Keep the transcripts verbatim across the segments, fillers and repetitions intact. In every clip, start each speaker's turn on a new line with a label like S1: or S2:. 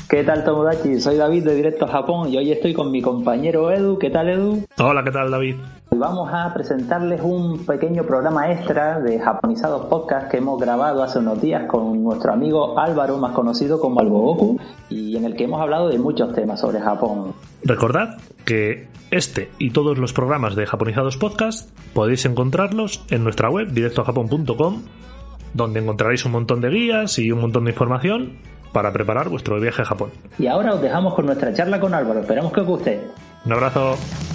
S1: ¿Qué tal, Tomodachi? Soy David de Directo a Japón y hoy estoy con mi compañero Edu. ¿Qué tal, Edu?
S2: Hola, ¿qué tal, David?
S1: Hoy vamos a presentarles un pequeño programa extra de Japonizados Podcast que hemos grabado hace unos días con nuestro amigo Álvaro, más conocido como Algo Goku, y en el que hemos hablado de muchos temas sobre Japón.
S2: Recordad que este y todos los programas de Japonizados Podcast podéis encontrarlos en nuestra web directo a japón punto com, donde encontraréis un montón de guías y un montón de información para preparar vuestro viaje a Japón.
S1: Y ahora os dejamos con nuestra charla con Álvaro. Esperamos que os guste.
S2: Un abrazo.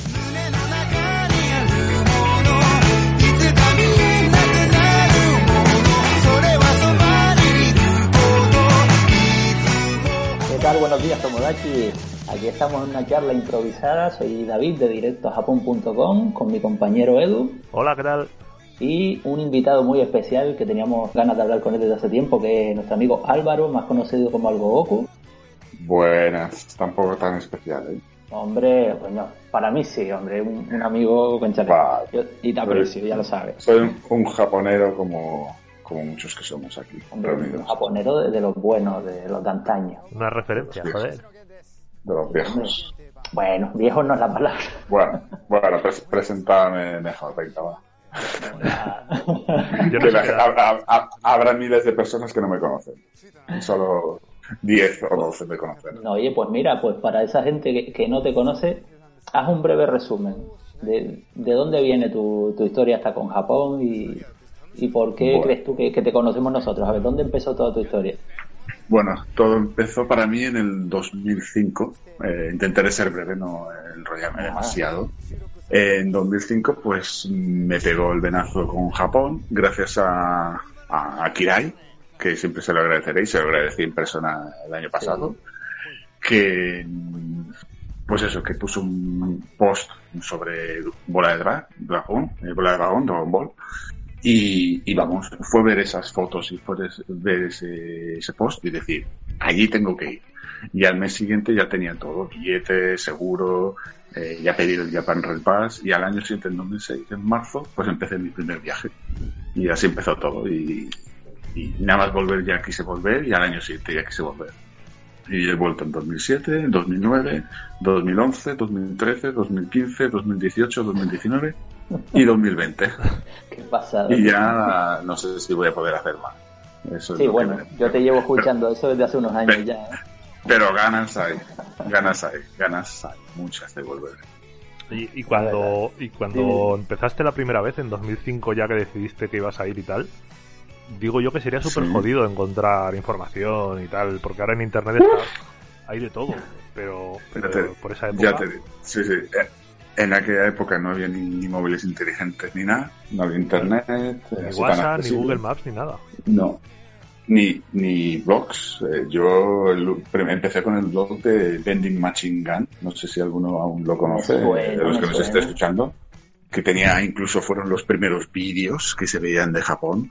S1: ¿Qué tal? Buenos días, Tomodachi. Aquí estamos en una charla improvisada. Soy David de directo a japón punto com con mi compañero Edu.
S2: Hola, ¿qué tal?
S1: Y un invitado muy especial que teníamos ganas de hablar con él desde hace tiempo, que es nuestro amigo Álvaro, más conocido como Algo Goku.
S3: Buenas, tampoco tan especial, ¿eh?
S1: Hombre, pues no, para mí sí, hombre, un, un amigo con chaleco.
S3: Vale.
S1: Yo, y te aprecio, ya lo sabes.
S3: Soy un, un japonero como, como muchos que somos aquí.
S1: Hombre, un japonero de, de los buenos, de los de antaño.
S2: Una referencia, joder.
S3: De los viejos.
S1: Bueno, viejos no es la palabra.
S3: Bueno, bueno, pres- preséntame mejor, venga, va.
S2: Yo no
S3: Que
S2: sé
S3: la-
S2: qué-
S3: ha- ha- habrá miles de personas que no me conocen. Solo diez o doce me conocen.
S1: No, oye, pues mira, pues para esa gente que, que no te conoce, haz un breve resumen de, de dónde viene tu, tu historia hasta con Japón y, y por qué
S3: Bueno.
S1: crees tú que, que te conocemos nosotros. A ver, ¿dónde empezó toda tu historia?
S3: Bueno, todo empezó para mí en el dos mil cinco. Eh, intentaré ser breve, no enrollarme
S1: Ah.
S3: demasiado. En dos mil cinco, pues me pegó el venazo con Japón, gracias a, a, a Kirai, que siempre se lo agradeceré y se lo agradecí en persona el año pasado, que, pues eso, que puso un post sobre Bola de Dra- Dragón, eh, Bola de Dragón, Dragon Ball, y, y vamos, fue ver esas fotos y fue des- ver ese, ese post y decir, allí tengo que ir. Y al mes siguiente ya tenía todo, billete, seguro, eh, ya pedí el Japan Rail Pass, y al año siguiente, en dos mil seis, en marzo, pues empecé mi primer viaje. Y así empezó todo, y, y nada más volver ya quise volver, y al año siguiente ya quise volver. Y he vuelto en dos mil siete, en dos mil nueve, dos mil once, dos mil trece, dos mil quince, dos mil dieciocho, dos mil diecinueve y dos mil veinte.
S1: Qué pasada.
S3: Y ya no sé si voy a poder hacer más. Eso es
S1: Sí,
S3: lo que
S1: bueno,
S3: me-
S1: yo te llevo escuchando eso desde hace unos años
S3: Pero-
S1: ya, ¿eh?
S3: Pero ganas hay, ganas hay, ganas hay, muchas de volver.
S2: Y, y cuando, y cuando empezaste la primera vez, en dos mil cinco, ya que decidiste que ibas a ir y tal, digo yo que sería súper
S3: Sí.
S2: jodido encontrar información y tal, porque ahora en internet está, hay de todo, pero, pero
S3: Ya te-
S2: por esa época...
S3: Ya te digo, sí, sí. eh, En aquella época no había ni, ni móviles inteligentes ni nada, no había internet.
S2: Ni
S3: así tan
S2: WhatsApp, ni
S3: accesible.
S2: Google Maps, ni nada.
S3: No, ni, ni blogs. Eh, yo el- prim- empecé con el blog de Vending Machine Gun, no sé si alguno aún lo conoce,
S1: Me suena,
S3: eh, de los que
S1: me
S3: nos esté
S1: suena.
S3: escuchando, que tenía, incluso fueron los primeros vídeos que se veían de Japón,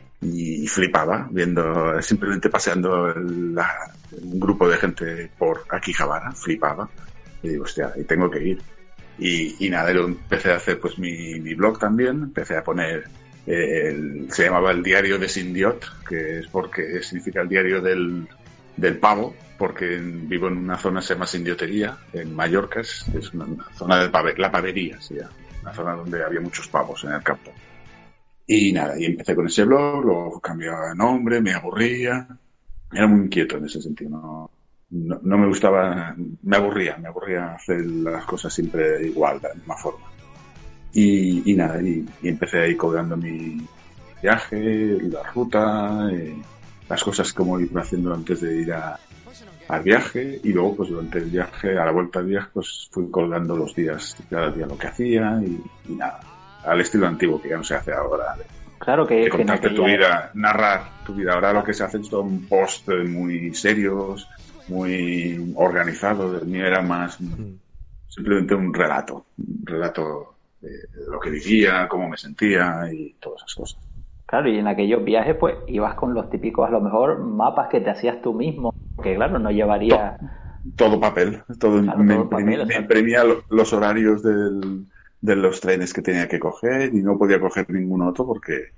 S3: y flipaba viendo, simplemente paseando el- la- un grupo de gente por Akihabara, flipaba, y digo, hostia, ahí tengo que ir. Y, y nada, lo empecé a hacer pues mi, mi blog también, empecé a poner, eh, el- se llamaba el diario de Sindiot, que es porque significa el diario del, del pavo, porque en- vivo en una zona que se llama Sindiotería, en Mallorca, es, es una, una zona de pave- la pavería, se llama, una zona donde había muchos pavos en el campo. Y nada, y empecé con ese blog, luego cambiaba de nombre, me aburría, era muy inquieto en ese sentido, no, no, no me gustaba, me aburría, me aburría hacer las cosas siempre igual, de la misma forma. Y, y nada, y, y empecé ahí colgando mi viaje, la ruta, eh, las cosas como iba haciendo antes de ir a, al viaje, y luego pues durante el viaje, a la vuelta del viaje, pues fui colgando los días, cada día lo que hacía, y, y nada, al estilo antiguo que ya no se hace ahora, de,
S1: Claro que,
S3: de
S1: que en
S3: contarte tu
S1: aquella-
S3: vida, narrar tu vida. Ahora lo que se hace son posts muy serios, muy organizados. El mío era más
S2: Mm.
S3: simplemente un relato, un relato de, de lo que vivía, cómo me sentía y todas esas cosas.
S1: Claro, y en aquellos viajes pues ibas con los típicos, a lo mejor, mapas que te hacías tú mismo, que claro, no llevaría...
S3: Todo papel, todo,
S1: Claro,
S3: me,
S1: todo
S3: imprimí-
S1: papel,
S3: me
S1: exacto.
S3: imprimía lo- los horarios del, de los trenes que tenía que coger y no podía coger ningún otro porque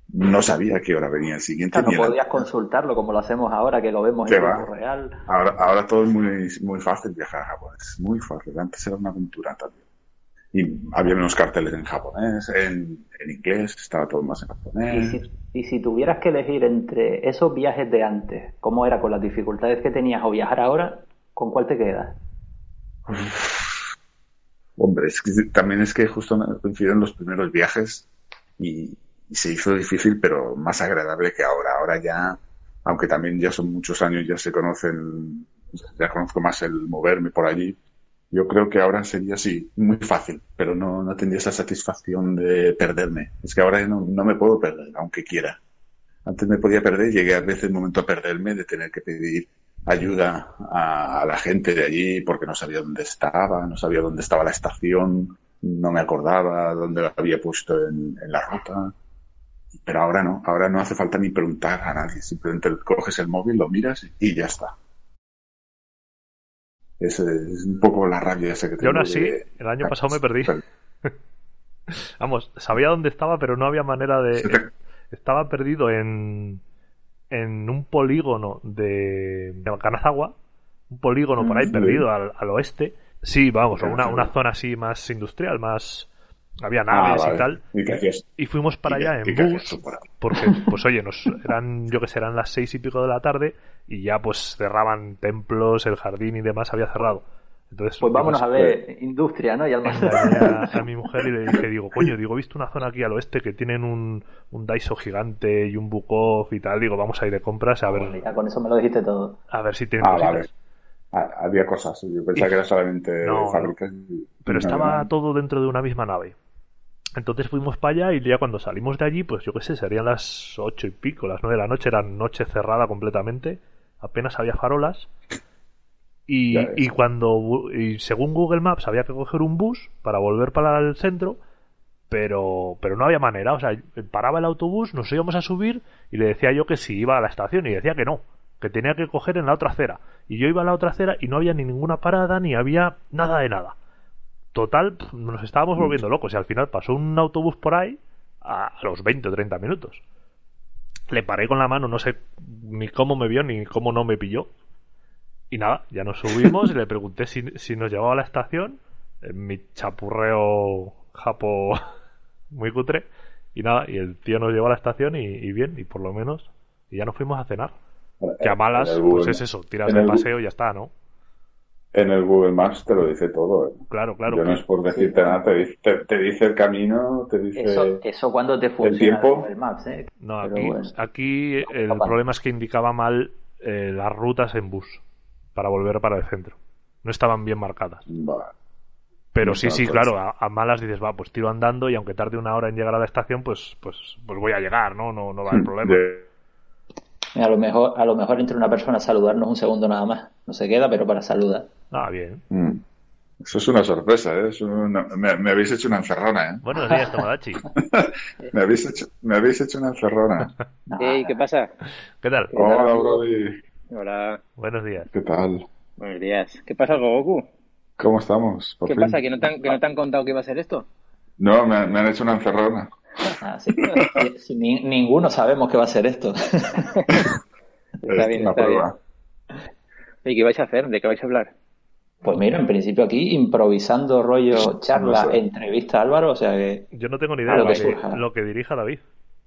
S3: no sabía a qué hora venía el siguiente.
S1: No podías consultarlo como lo hacemos ahora, que lo vemos en tiempo real.
S3: Ahora, ahora todo es muy, muy fácil viajar a Japón, es muy fácil. Antes era una aventura también. Y había menos carteles en japonés, en, en inglés, estaba todo más en japonés.
S1: ¿Y si, y si tuvieras que elegir entre esos viajes de antes, cómo era con las dificultades que tenías, o viajar ahora, ¿con cuál te quedas?
S3: Uf. Hombre, es que también es que justo coincidieron los primeros viajes y, y se hizo difícil, pero más agradable que ahora. Ahora ya, aunque también ya son muchos años, ya se conocen, ya conozco más el moverme por allí. Yo creo que ahora sería así, muy fácil, pero no, no tendría esa satisfacción de perderme. Es que ahora no, no me puedo perder, aunque quiera. Antes me podía perder, llegué a veces el momento a perderme, de tener que pedir ayuda a, a la gente de allí, porque no sabía dónde estaba, no sabía dónde estaba la estación, no me acordaba dónde lo había puesto en, en la ruta. Pero ahora no, ahora no hace falta ni preguntar a nadie, simplemente coges el móvil, lo miras y ya está. Es, es un poco la rabia esa que tengo.
S2: Yo aún así,
S3: de...
S2: el año pasado me perdí. Vamos, sabía dónde estaba, pero no había manera de...
S3: te...
S2: Estaba perdido en en un polígono de, de Kanazawa, un polígono mm, por ahí perdido al, al oeste. Sí, vamos, una, una zona así más industrial, más... Había naves ah, vale. y tal.
S3: ¿Y,
S2: y fuimos para allá en bus, porque, pues oye, nos eran, yo que sé, eran las seis y pico de la tarde y ya pues cerraban templos, el jardín y demás había cerrado. Entonces,
S1: pues vámonos
S2: pues,
S1: a ver pues, industria, ¿no? Y al más
S2: a, a mi mujer y le dije, digo, coño, digo, he visto una zona aquí al oeste que tienen un, un Daiso gigante y un Bukov y tal, digo, vamos a ir de compras a ver.
S1: Oh, ya con eso me lo dijiste todo.
S2: A ver si tienen
S3: ah,
S2: cositas.
S3: Vale. Ah, había cosas, yo pensaba y, que era solamente
S2: no,
S3: fábricas.
S2: Y, pero estaba no. todo dentro de una misma nave. Entonces fuimos para allá y ya cuando salimos de allí, pues yo qué sé, serían las ocho y pico, las nueve de la noche, era noche cerrada completamente, apenas había farolas. Y, y cuando y según Google Maps había que coger un bus para volver para el centro, pero pero no había manera, o sea, paraba el autobús, nos íbamos a subir y le decía yo que si iba a la estación y decía que no, que tenía que coger en la otra acera. Y yo iba a la otra acera y no había ni ninguna parada ni había nada de nada. Total, nos estábamos volviendo locos y al final pasó un autobús por ahí a los veinte o treinta minutos. Le paré con la mano, no sé ni cómo me vio ni cómo no me pilló. Y nada, ya nos subimos y le pregunté si, si nos llevaba a la estación, en mi chapurreo japo muy cutre. Y nada, y el tío nos llevó a la estación y, y bien, y por lo menos, y ya nos fuimos a cenar. Que a malas, pues es eso, tiras el paseo y ya está, ¿no?
S3: En el Google Maps te lo dice todo. ¿eh?
S2: Claro, claro.
S3: Yo no es por decirte sí. nada, te dice, te, te dice el camino, te dice
S1: eso, eso cuando te funciona
S3: el tiempo.
S1: El Google Maps, ¿eh?
S2: No, aquí, bueno. aquí el Papá. problema es que indicaba mal eh, las rutas en bus para volver para el centro. No estaban bien marcadas.
S3: Vale.
S2: Pero no sí, sí, claro, a, a malas dices, va, pues tiro andando y aunque tarde una hora en llegar a la estación, pues pues pues voy a llegar, ¿no? No, no va a haber problema.
S3: De...
S1: A lo mejor, a lo mejor entre una persona a saludarnos un segundo nada más. No se queda, pero para saludar.
S2: Ah, bien.
S3: Mm. Eso es una sorpresa, ¿eh? Es una... me, me habéis hecho una encerrona, ¿eh?
S2: Buenos días, Tomodachi.
S3: me, habéis hecho, me habéis hecho una encerrona.
S4: Hey, ¿qué pasa?
S2: ¿Qué tal?
S3: Hola, Brody.
S4: Hola.
S2: Buenos días.
S3: ¿Qué tal?
S4: Buenos días. ¿Qué pasa, Goku?
S3: ¿Cómo estamos?
S4: ¿Qué fin? pasa? ¿Que no, te han, ¿Que no te han contado que iba a ser esto?
S3: No, me, me han hecho una encerrona.
S1: Ah, sí. sí, sí, ni, ninguno sabemos qué va a ser esto.
S4: Está bien, está bien. ¿Y qué vais a hacer? ¿De qué vais a hablar?
S1: Pues mira, en principio aquí improvisando rollo charla, no sé. entrevista a Álvaro, o sea que...
S2: Yo no tengo ni idea de lo, que, lo que dirija David.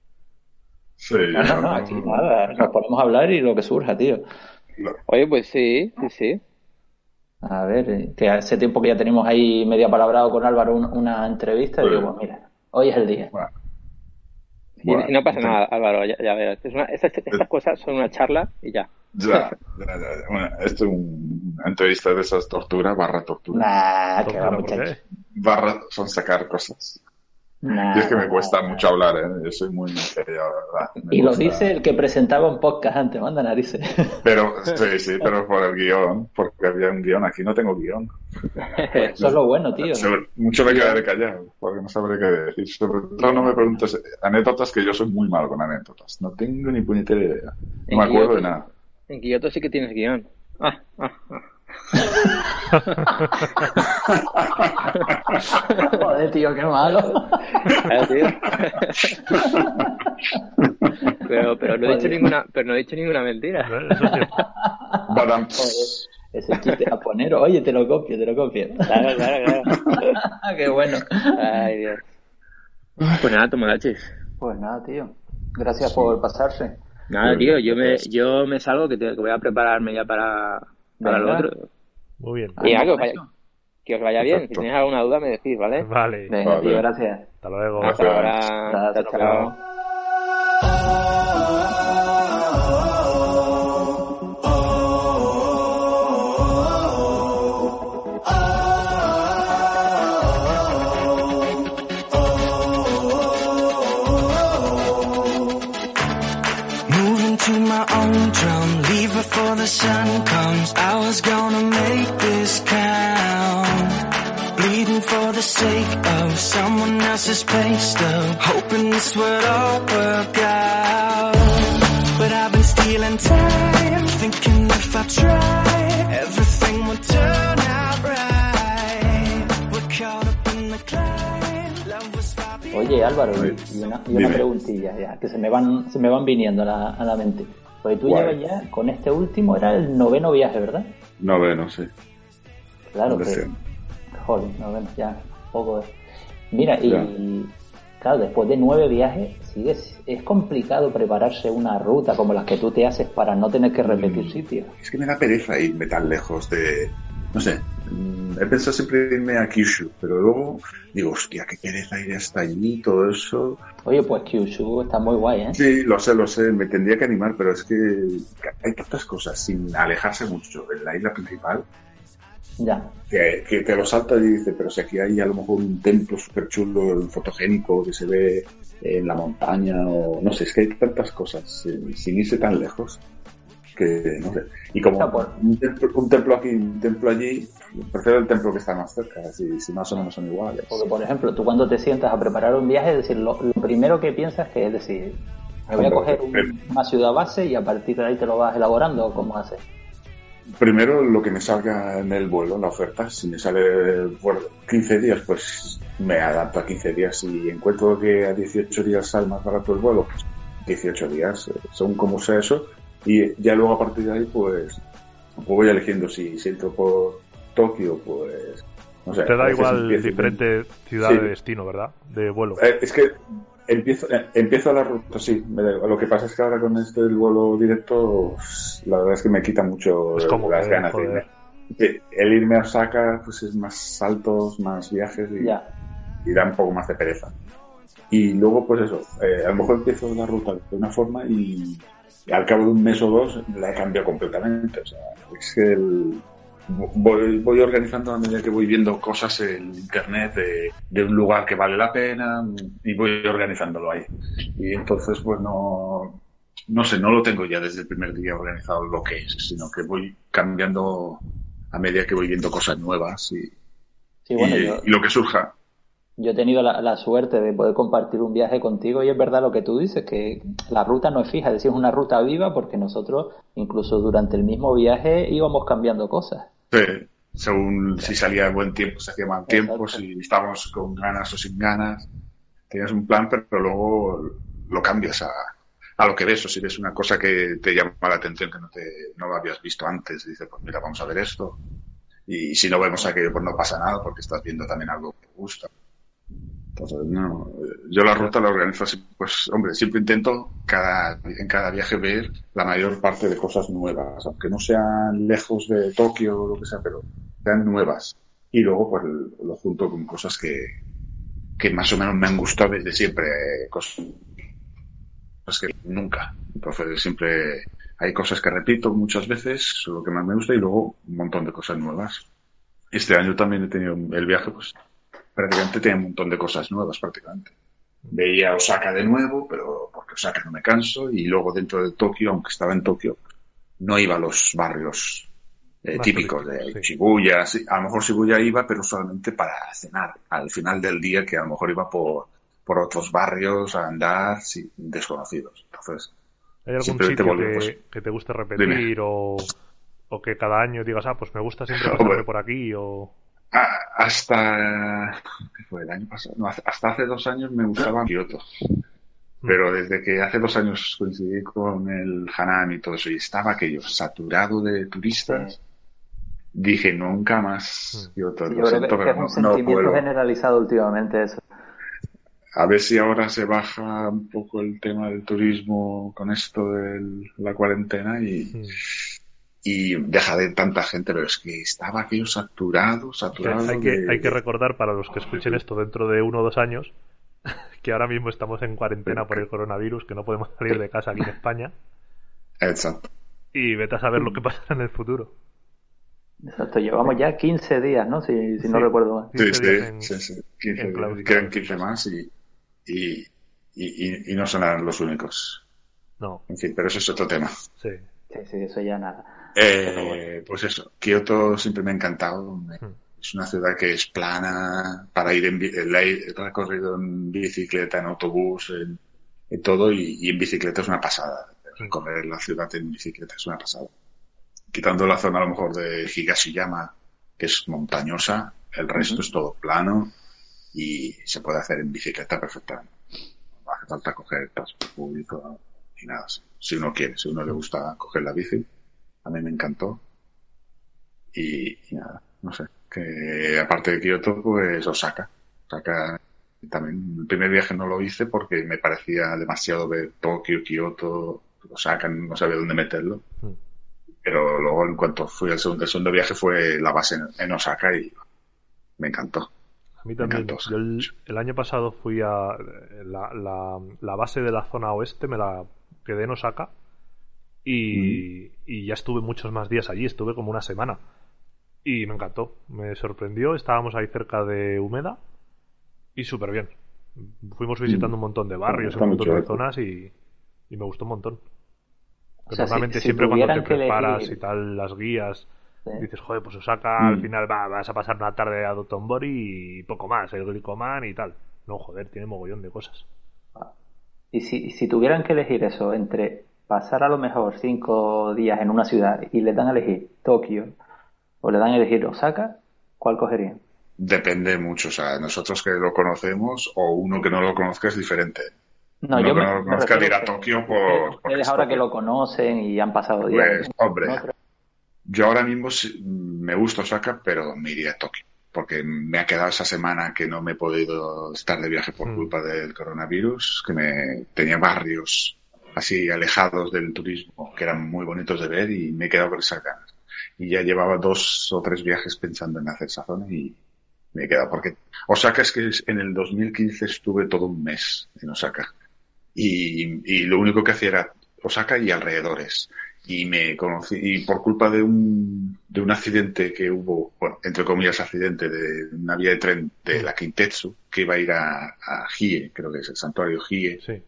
S3: Sí.
S1: No, no, no, aquí nada, nos ponemos a hablar y lo que surja, tío.
S4: Oye, pues sí, sí, sí.
S1: A ver, que hace tiempo que ya tenemos ahí medio palabrado con Álvaro una, una entrevista, sí. Y digo, pues mira, hoy es el día.
S3: Bueno.
S4: Y bueno, no pasa nada, Álvaro, ya, ya verás. Es una, estas, estas cosas son una charla y ya.
S3: Ya, ya, ya. Bueno, esto es un, una entrevista de esas tortura barra tortura.
S1: Nah, que va, muchacho.
S3: Barra son sacar cosas.
S1: Nah,
S3: y es que me
S1: nah,
S3: cuesta
S1: nah.
S3: mucho hablar, ¿eh? Yo soy muy callado, ¿verdad? Me
S1: y
S3: cuesta...
S1: lo dice el que presentaba un podcast antes, manda narices.
S3: Pero, sí, sí, pero por el guión, porque había un guión. Aquí no tengo guión.
S1: Eso es lo bueno, tío.
S3: Sobre, mucho me quedaré callado, porque no sabré qué decir. Sobre todo no me preguntes anécdotas, que yo soy muy malo con anécdotas. No tengo ni puñetera idea. No me acuerdo de nada.
S4: En Kyoto sí que tienes guión. Ah, ah, ah.
S1: Joder, tío, qué malo.
S4: Claro, tío. pero, pero no he dicho ninguna, pero no he dicho ninguna mentira.
S2: Eso sí.
S3: Badam.
S1: Ese chiste japonero, oye, te lo copio, te lo copio.
S4: Claro, claro, claro.
S1: Qué bueno.
S4: Ay, Dios. Pues nada, Tomodachis.
S1: Pues nada, tío. Gracias por pasarse.
S4: Nada, tío, yo me, yo me salgo que, te, que voy a prepararme ya para, para lo otro.
S2: Muy bien.
S4: Y algo, vaya, que os vaya bien. Si tenéis alguna duda me decís, ¿vale?
S2: Vale.
S1: Venga,
S3: Vale.
S1: tío, gracias.
S2: Hasta luego.
S4: Hasta ahora.
S1: Gracias,
S4: Chao,
S1: chao.
S4: chao.
S5: Moving to my own drum, leave before the sun comes. I was gonna make this count. Bleeding for the sake of someone else's pay stub, hoping this would all work out. But I've been stealing time, thinking if I try, everything would turn out right. We're caught up in the climb, love was far beyond.
S1: Oye, Álvaro, y una, y una
S3: Dime.
S1: preguntilla ya, que se me van, se me van viniendo a la, a la mente. Pues tú
S3: ¿Cuál?
S1: llevas ya, con este último, era el noveno viaje, ¿verdad?
S3: Noveno, sí.
S1: Claro que...
S3: Décimo.
S1: Joder, noveno, ya, poco es. Mira, y
S3: Ya.
S1: claro, después de nueve viajes, sigue, es complicado prepararse una ruta como las que tú te haces para no tener que repetir
S3: Mm.
S1: sitios.
S3: Es que me da pereza irme tan lejos de... No sé, mm, he pensado siempre irme a Kyushu, pero luego digo, hostia, qué pereza ir hasta allí, todo eso.
S1: Oye, pues Kyushu está muy guay, ¿eh?
S3: Sí, lo sé, lo sé, me tendría que animar, pero es que hay tantas cosas sin alejarse mucho de la isla principal
S1: Ya.
S3: que, que te lo salta y dices, pero si aquí hay a lo mejor un templo súper chulo, fotogénico, que se ve en la montaña, o no sé, es que hay tantas cosas sin, sin irse tan lejos que no sé. Y como
S1: O sea, por-
S3: un, templo, un templo aquí, un templo allí, prefiero el templo que está más cerca, si, si más o menos son iguales.
S1: Porque, por ejemplo, tú cuando te sientas a preparar un viaje, es decir, lo, lo primero que piensas que es decir, me voy a
S3: Hombre,
S1: coger un-
S3: pero-
S1: una ciudad base y a partir de ahí te lo vas elaborando, ¿o cómo haces?
S3: Primero lo que me salga en el vuelo, la oferta, si me sale por quince días, pues me adapto a quince días. Si encuentro que a dieciocho días sale más barato el vuelo, pues dieciocho días, eh, según como sea eso. Y ya luego a partir de ahí, pues, pues voy eligiendo si siento por Tokio, pues, no sé.
S2: Te
S3: a
S2: da
S3: veces
S2: igual
S3: empiezo-
S2: diferente ciudad
S3: Sí.
S2: de destino, ¿verdad? De vuelo.
S3: Eh, es que empiezo, eh, empiezo la ruta, sí. Me da igual. Lo que pasa es que ahora con este el vuelo directo, pues, la verdad es que me quita mucho
S2: Es cómodo,
S3: las
S2: eh,
S3: ganas de
S2: joder.
S3: irme. Sí, el irme a Osaka, pues es más saltos, más viajes y,
S1: Ya.
S3: y da un poco más de pereza. Y luego, pues eso, eh, a lo mejor empiezo la ruta de una forma y, y al cabo de un mes o dos la he cambiado completamente. O sea, es que el, voy, voy organizando a medida que voy viendo cosas en internet de, de un lugar que vale la pena y voy organizándolo ahí. Y entonces, pues no, no sé, no lo tengo ya desde el primer día organizado lo que es, sino que voy cambiando a medida que voy viendo cosas nuevas y,
S1: Sí, bueno,
S3: y,
S1: yo,
S3: y lo que surja.
S1: yo he tenido la, la suerte de poder compartir un viaje contigo y es verdad lo que tú dices, que la ruta no es fija, es decir, es una ruta viva porque nosotros, incluso durante el mismo viaje, íbamos cambiando cosas.
S3: Sí, según si salía buen tiempo, se hacía mal tiempo,
S1: Exacto.
S3: si estábamos con ganas o sin ganas. Tienes un plan, pero luego lo cambias a, a lo que ves. O si ves una cosa que te llama la atención, que no te no lo habías visto antes, dices, pues mira, vamos a ver esto. Y si no vemos aquello, pues no pasa nada, porque estás viendo también algo que te gusta. Entonces, no, yo la ruta la organizo así, pues, hombre, siempre intento cada, en cada viaje ver la mayor parte de cosas nuevas, aunque no sean lejos de Tokio o lo que sea, pero sean nuevas. Y luego, pues, lo junto con cosas que, que más o menos me han gustado desde siempre, eh, cosas que nunca. Entonces, siempre hay cosas que repito muchas veces, son lo que más me gusta, y luego un montón de cosas nuevas. Este año también he tenido el viaje, pues, prácticamente tenía un montón de cosas nuevas, prácticamente. Veía Osaka de nuevo, pero porque Osaka no me canso, y luego dentro de Tokio, aunque estaba en Tokio, no iba a los barrios eh,
S2: Más
S3: típicos de
S2: turísticos, sí.
S3: Shibuya. Sí, a lo mejor Shibuya iba, pero solamente para cenar, al final del día, que a lo mejor iba por, por otros barrios a andar, sí, desconocidos. Entonces,
S2: ¿Hay algún
S3: simplemente
S2: sitio
S3: volver,
S2: que,
S3: pues,
S2: que te guste repetir
S3: dime.
S2: o ¿O que cada año digas, ah, pues me gusta siempre pasarme por aquí? O...
S3: Ah, hasta... ¿Qué fue? El año pasado. No, hasta hace dos años me gustaba Kioto. Pero desde que hace dos años coincidí con el Hanan y todo eso, y estaba aquello saturado de turistas, dije, nunca más Kioto.
S1: Sí, yo creo que, que es un no, sentimiento no generalizado últimamente eso.
S3: A ver si ahora se baja un poco el tema del turismo con esto de la cuarentena y, sí. y deja de tanta gente, pero es que estaba aquello saturado, saturado.
S2: Hay que,
S3: de...
S2: hay que recordar para los que escuchen esto dentro de uno o dos años que ahora mismo estamos en cuarentena por el coronavirus, que no podemos salir de casa aquí en España.
S3: Exacto.
S2: Y vete a saber lo que pasa en el futuro.
S1: Exacto, llevamos ya quince días, ¿no? Si, si sí. no recuerdo mal.
S3: Sí, sí, en, sí, sí. quince, quedan quince más y, y, y, y no son los únicos.
S2: No.
S3: En fin, pero eso es otro tema.
S2: Sí.
S1: Sí, sí, eso ya nada.
S3: Eh, bueno. Pues eso, Kioto siempre me ha encantado. Me, hmm. Es una ciudad que es plana para ir en he recorrido en bicicleta, en autobús, en, en todo, y, y en bicicleta es una pasada. Recorrer la ciudad en bicicleta es una pasada. Quitando la zona a lo mejor de Higashiyama, que es montañosa, el resto uh-huh. es todo plano y se puede hacer en bicicleta perfectamente. No hace falta coger transporte público ni nada así. Si uno quiere, si uno le gusta coger la bici, a mí me encantó. Y, y nada, no sé. Que aparte de Kioto, pues Osaka. Osaka también, el primer viaje no lo hice porque me parecía demasiado ver Tokio, Kioto, Osaka, no sabía dónde meterlo. Uh-huh. Pero luego en cuanto fui al segundo, el segundo viaje fue la base en, en Osaka y me encantó.
S2: A mí también. Yo el, el año pasado fui a la, la, la base de la zona oeste, me la quedé en Osaka y, mm. y ya estuve muchos más días allí, estuve como una semana y me encantó, me sorprendió. Estábamos ahí cerca de Umeda y súper bien. Fuimos visitando mm. un montón de barrios, un montón de zonas y, y me gustó un montón. O sea, normalmente si, si siempre cuando te preparas elegir... y tal las guías ¿sí? dices, joder, pues Osaka mm. al final va, vas a pasar una tarde a Dotonbori y poco más, el Glicoman y tal. No, joder, tiene mogollón de cosas.
S1: Y si, si tuvieran que elegir eso entre pasar a lo mejor cinco días en una ciudad y le dan a elegir Tokio o le dan a elegir Osaka, ¿cuál cogerían?
S3: Depende mucho, o sea, nosotros que lo conocemos o uno que no lo conozca es diferente.
S1: No,
S3: uno
S1: yo
S3: que
S1: me,
S3: no lo conozca ir a Tokio por...
S1: Ustedes ahora que lo conocen y han pasado días.
S3: Pues, hombre, ¿no? Yo ahora mismo me gusta Osaka, pero me iría a Tokio. Porque me ha quedado esa semana que no me he podido estar de viaje por culpa del coronavirus, que me tenía barrios así alejados del turismo que eran muy bonitos de ver y me he quedado con esas ganas. Y ya llevaba dos o tres viajes pensando en hacer esa zona y me he quedado. Porque Osaka es que en el dos mil quince estuve todo un mes en Osaka. Y, y lo único que hacía era Osaka y alrededores. Y me conocí, y por culpa de un, de un accidente que hubo, bueno, entre comillas accidente, de una vía de tren de la Kintetsu, que iba a ir a, a Hie, creo que es el santuario Hie.
S2: Sí.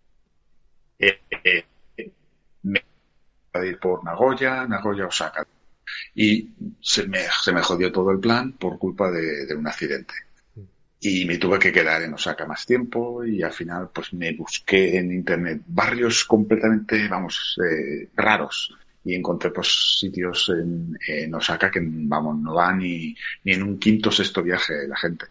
S3: Eh, eh, me iba a ir por Nagoya, Nagoya, Osaka. Y se me, se me jodió todo el plan por culpa de, de un accidente. Y me tuve que quedar en Osaka más tiempo y al final pues me busqué en internet barrios completamente, vamos, eh, raros y encontré pues sitios en, en Osaka que, vamos, no va ni, ni en un quinto o sexto viaje la gente.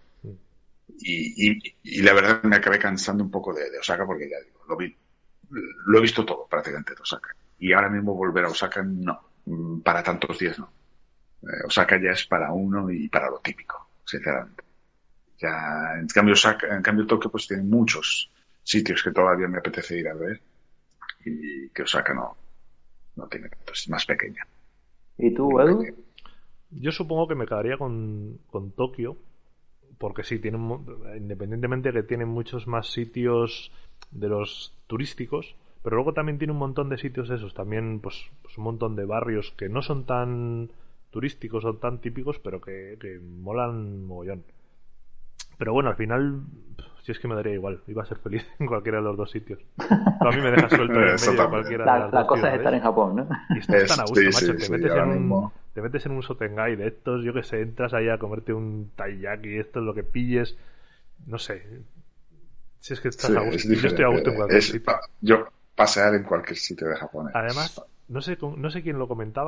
S3: Y, y, y la verdad me acabé cansando un poco de, de Osaka porque ya digo, lo vi, lo he visto todo prácticamente de Osaka. Y ahora mismo volver a Osaka no, para tantos días no. Eh, Osaka ya es para uno y para lo típico, sinceramente. Ya, en cambio, Osaka, en cambio Tokio pues tiene muchos sitios que todavía me apetece ir a ver y que Osaka no, no tiene tanto, es más pequeña.
S1: ¿Y tú, Edu?
S2: Yo supongo que me quedaría con, con Tokio, porque sí, tiene, independientemente de que tiene muchos más sitios de los turísticos, pero luego también tiene un montón de sitios esos, también pues, pues un montón de barrios que no son tan turísticos o tan típicos, pero que, que molan mogollón. Pero bueno, al final, si es que me daría igual, iba a ser feliz en cualquiera de los dos sitios. Pero a mí me deja suelto en medio de cualquiera
S1: la,
S2: de las
S1: la
S2: dos
S1: cosa
S2: ciudades.
S1: Es estar en Japón, ¿no?
S2: Y estás tan a gusto,
S3: sí,
S2: macho,
S3: sí,
S2: te,
S3: sí,
S2: metes
S3: sí,
S2: en un,
S3: mismo.
S2: te metes en un Sotengai de estos, yo que sé, entras ahí a comerte un taiyaki, esto es lo que pilles, no sé. Si es que estás
S3: sí,
S2: a gusto, yo estoy a gusto en cualquier
S3: es,
S2: sitio.
S3: Yo pasear en cualquier sitio de Japón.
S2: Además, no sé, no sé quién lo comentaba,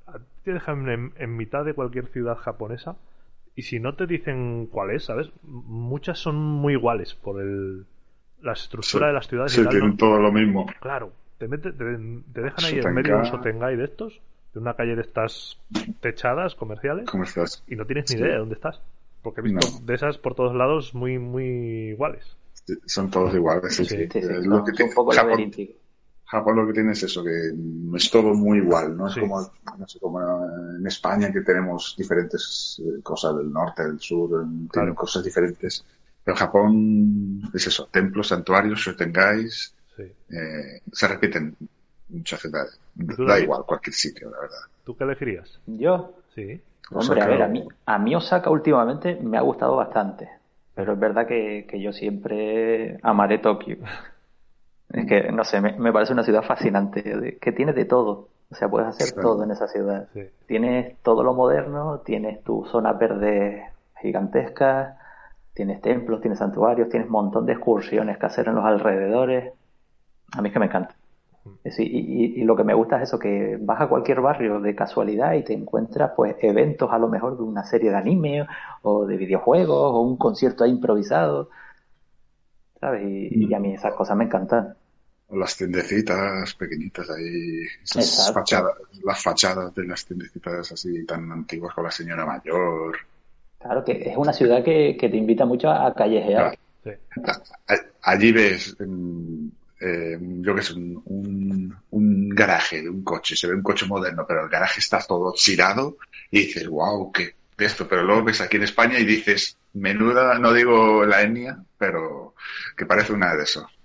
S2: te dejan en, en mitad de cualquier ciudad japonesa y si no te dicen cuál es, ¿sabes? Muchas son muy iguales por el la estructura
S3: sí,
S2: de las ciudades.
S3: Sí,
S2: y tal,
S3: tienen
S2: ¿no?
S3: todo lo mismo.
S2: Claro, te, mete, te, te dejan ahí
S3: Sotenga...
S2: en medio de un Sotengai de estos, de una calle de estas techadas comerciales.
S3: ¿Cómo estás?
S2: Y no tienes ni
S3: sí.
S2: idea de dónde estás. Porque he visto
S3: no.
S2: de esas por todos lados muy, muy iguales.
S3: Sí, son todos iguales. Sí,
S1: sí,
S3: sí.
S1: sí, sí,
S3: es
S1: no,
S3: lo que
S1: es
S3: te...
S1: un poco
S3: Japón,
S1: laberíntico.
S3: Japón lo que tiene es eso, que es todo muy igual, no es
S2: sí.
S3: como, no sé, como en España que tenemos diferentes cosas del norte, del sur, tienen
S2: claro.
S3: cosas diferentes. Pero Japón es eso, templos, santuarios, shotengais,
S2: sí.
S3: eh, se repiten en muchas ciudades. Da
S2: David?
S3: igual cualquier sitio, la verdad.
S2: ¿Tú qué elegirías?
S1: ¿Yo?
S2: Sí.
S1: Hombre, Osaka, a ver, a mí, a mí Osaka últimamente me ha gustado bastante. Pero es verdad que, que yo siempre amaré Tokio. Es que, no sé, me, me parece una ciudad fascinante, que tiene de todo. O sea, puedes hacer sí. todo en esa ciudad. Sí. Tienes todo lo moderno, tienes tu zona verde gigantesca, tienes templos, tienes santuarios, tienes un montón de excursiones que hacer en los alrededores. A mí es que me encanta. Sí, y, y lo que me gusta es eso, que vas a cualquier barrio de casualidad y te encuentras pues eventos a lo mejor de una serie de anime o de videojuegos o un concierto ahí improvisado, ¿sabes? Y, y a mí esas cosas me encantan.
S3: Las tiendecitas pequeñitas ahí, esas fachadas, las fachadas de las tiendecitas así tan antiguas con la señora mayor.
S1: Claro, que es una ciudad que, que te invita mucho a callejear.
S3: Claro. Sí. Allí ves... Um, Eh, yo que sé, un, un, un garaje de un coche, se ve un coche moderno, pero el garaje está todo oxidado y dices, wow, qué de esto, pero luego ves aquí en España y dices, menuda, no digo la etnia, pero que parece una de esos.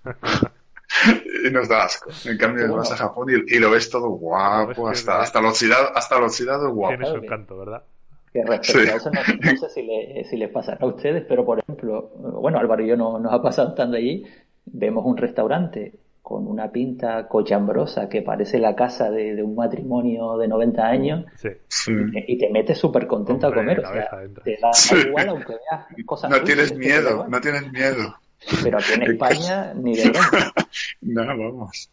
S3: Y nos da asco. En cambio, bueno, vas a Japón y, y lo ves todo guapo, hasta, hasta lo oxidado, hasta lo oxidado guapo.
S2: Tiene su encanto, ¿verdad?
S1: Que respecto sí. a eso, no, no sé si, le, si les pasará a ustedes, pero por ejemplo, bueno, Álvaro y yo no, nos ha pasado estando allí. Vemos un restaurante con una pinta cochambrosa que parece la casa de, de un matrimonio de noventa años
S2: sí.
S1: y, te, y te metes súper contento a comer. O sea, te da sí. igual aunque veas cosas.
S3: No tienes miedo, no tienes miedo.
S1: Pero aquí en España ni de broma.
S3: No, vamos.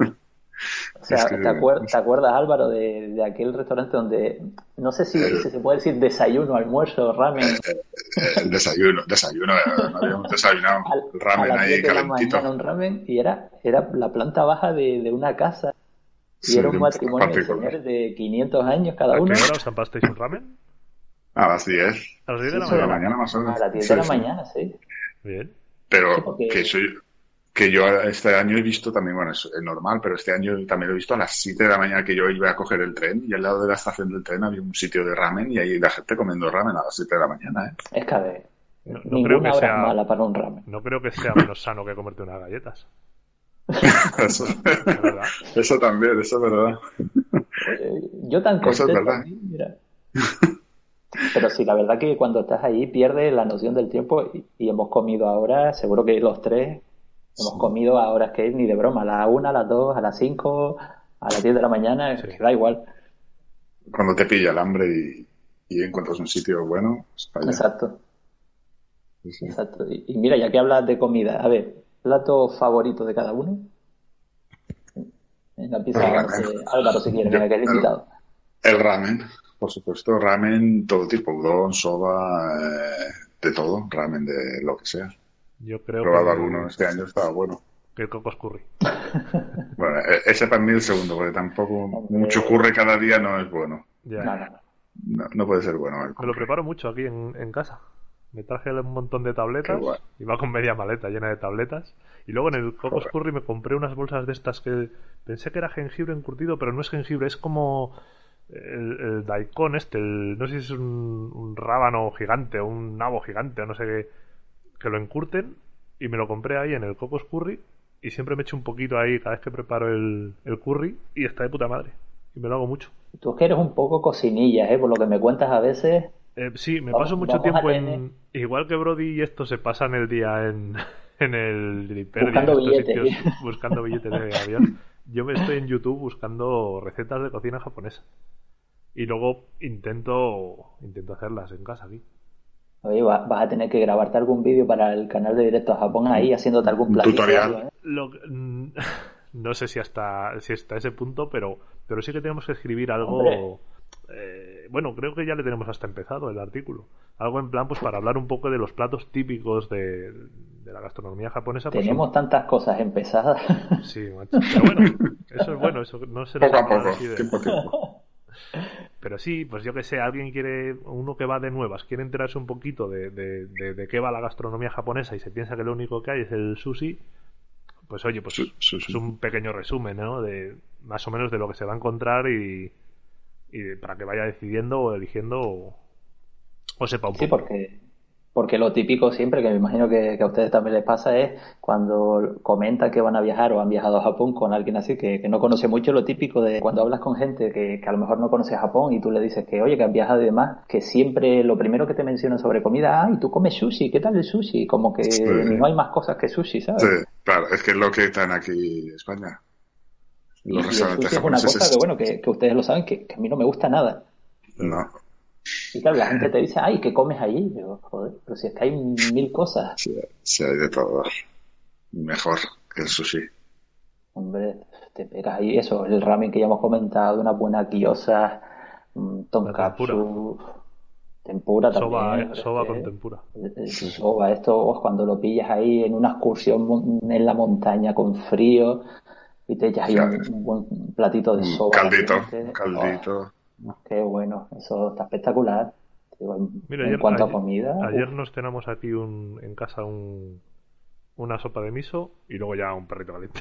S1: O sea, es que... ¿te, acuer- ¿te acuerdas, Álvaro, de, de aquel restaurante donde, no sé si, el... si se puede decir desayuno, almuerzo, ramen?
S3: El desayuno, desayuno, no habíamos desayunado, el ramen
S1: a
S3: ahí
S1: de la
S3: calentito.
S1: Mañana, un ramen, y era, era la planta baja de, de una casa, y sí, era un matrimonio de señores de quinientos años cada uno.
S2: ¿A qué hora os zampasteis un ramen?
S3: A las diez.
S2: A las diez de la
S3: sí,
S2: mañana.
S3: mañana más o menos.
S1: A las diez
S3: sí,
S1: de la
S3: sí.
S1: mañana, sí.
S2: Bien.
S3: Pero
S1: sí, porque...
S3: que soy... que yo este año he visto también, bueno, es normal, pero este año también lo he visto a las siete de la mañana que yo iba a coger el tren y al lado de la estación del tren había un sitio de ramen y ahí la gente comiendo ramen a las siete de la mañana, ¿eh?
S1: Es que a ver,
S2: no, no
S1: ninguna
S2: creo que
S1: hora
S2: sea,
S1: es mala para un ramen.
S2: No creo que sea menos sano que comerte unas galletas.
S3: Eso, eso también, eso es verdad.
S1: Yo tan
S3: contento,
S1: es verdad. Mí, mira. Pero sí, la verdad que cuando estás ahí pierdes la noción del tiempo y, y hemos comido ahora, seguro que los tres hemos sí. comido a horas que es ni de broma, a la una, a las dos, a las cinco, a las diez de la mañana, sí. que da igual.
S3: Cuando te pilla el hambre y, y encuentras un sitio bueno, está allá.
S1: Exacto.
S3: Sí, sí.
S1: Exacto. Y, y mira, ya que hablas de comida, a ver, plato favorito de cada uno. En la pizza, eh, Álvaro, si quieres, mira que es invitado.
S3: El, el ramen, por supuesto, ramen, todo tipo, udon, soba, eh, de todo, ramen de lo que sea.
S2: Yo creo
S3: He probado
S2: que
S3: alguno este año, estaba bueno.
S2: Que el cocos curry.
S3: Bueno, ese para mí el segundo, porque tampoco Hombre. mucho curry cada día no es bueno.
S2: Ya.
S1: No, no, no.
S3: No, no puede ser bueno el curry.
S2: Me lo preparo mucho aquí en, en casa. Me traje un montón de tabletas y va con media maleta llena de tabletas. Y luego en el Cocos Joder. Curry me compré unas bolsas de estas que pensé que era jengibre encurtido, pero no es jengibre, es como el, el daikon este, el, no sé si es un, un rábano gigante o un nabo gigante o no sé qué, que lo encurten y me lo compré ahí en el Cocos Curry y siempre me echo un poquito ahí cada vez que preparo el, el curry y está de puta madre. Y me lo hago mucho.
S1: Tú es que eres un poco cocinilla, ¿eh? Por lo que me cuentas a veces...
S2: Eh, sí, me paso mucho tiempo en... Igual que Brody y esto se pasan el día en, en el Delipedia,
S1: buscando
S2: en estos
S1: billetes.
S2: Sitios, buscando billetes de avión. Yo me estoy en YouTube buscando recetas de cocina japonesa. Y luego intento intento hacerlas en casa aquí.
S1: Oye, vas a tener que grabarte algún vídeo para el canal de Directo a Japón ahí, haciéndote algún platillo.
S3: Tutorial.
S1: ¿eh?
S2: Lo, no sé si hasta si hasta ese punto, pero pero sí que tenemos que escribir algo... Hombre. eh, bueno, creo que ya le tenemos hasta empezado el artículo. Algo en plan, pues para hablar un poco de los platos típicos de, de la gastronomía japonesa. Pues,
S1: tenemos son... tantas cosas empezadas.
S2: Sí, macho. Pero bueno, eso es bueno, eso no se nos
S3: poco a poco,
S2: de...
S3: tiempo a tiempo.
S2: Pero sí, pues yo que sé, alguien quiere, uno que va de nuevas, quiere enterarse un poquito de, de, de, de qué va la gastronomía japonesa y se piensa que lo único que hay es el sushi, pues oye, pues
S3: sí, sí, sí.
S2: es un pequeño resumen, ¿no? De más o menos de lo que se va a encontrar y, y para que vaya decidiendo o eligiendo o, o sepa un poco.
S1: Sí, porque, porque lo típico siempre, que me imagino que, que a ustedes también les pasa, es cuando comentan que van a viajar o han viajado a Japón con alguien así que, que no conoce mucho, lo típico de cuando hablas con gente que, que a lo mejor no conoce Japón y tú le dices que oye, que han viajado y demás, que siempre lo primero que te mencionan sobre comida, ah, y tú comes sushi, ¿qué tal el sushi? Como que sí. No hay más cosas que sushi, ¿sabes?
S3: Sí, claro, es que es lo que están aquí en España.
S1: Los y restaurantes es una cosa es... que bueno, que, que ustedes lo saben, que, que a mí no me gusta nada.
S3: No.
S1: Y claro, la gente te dice, ay, ¿qué comes allí? Yo, joder, pero si es que hay mil cosas.
S3: Sí, sí, hay de todo. Mejor que el sushi.
S1: Hombre, te pegas ahí eso, el ramen que ya hemos comentado, una buena gyoza, tonkatsu, tempura también.
S2: Soba, soba con tempura.
S1: El soba, esto cuando lo pillas ahí en una excursión en la montaña con frío y te echas ahí un, un buen platito de soba.
S3: Caldito, un caldito.
S1: Oh, qué bueno, eso está espectacular. Digo, en,
S2: Mira,
S1: en
S2: ayer,
S1: cuanto
S2: ayer,
S1: a comida.
S2: Ayer
S1: uf.
S2: nos cenamos aquí un, en casa un, una sopa de miso y luego ya un perrito caliente.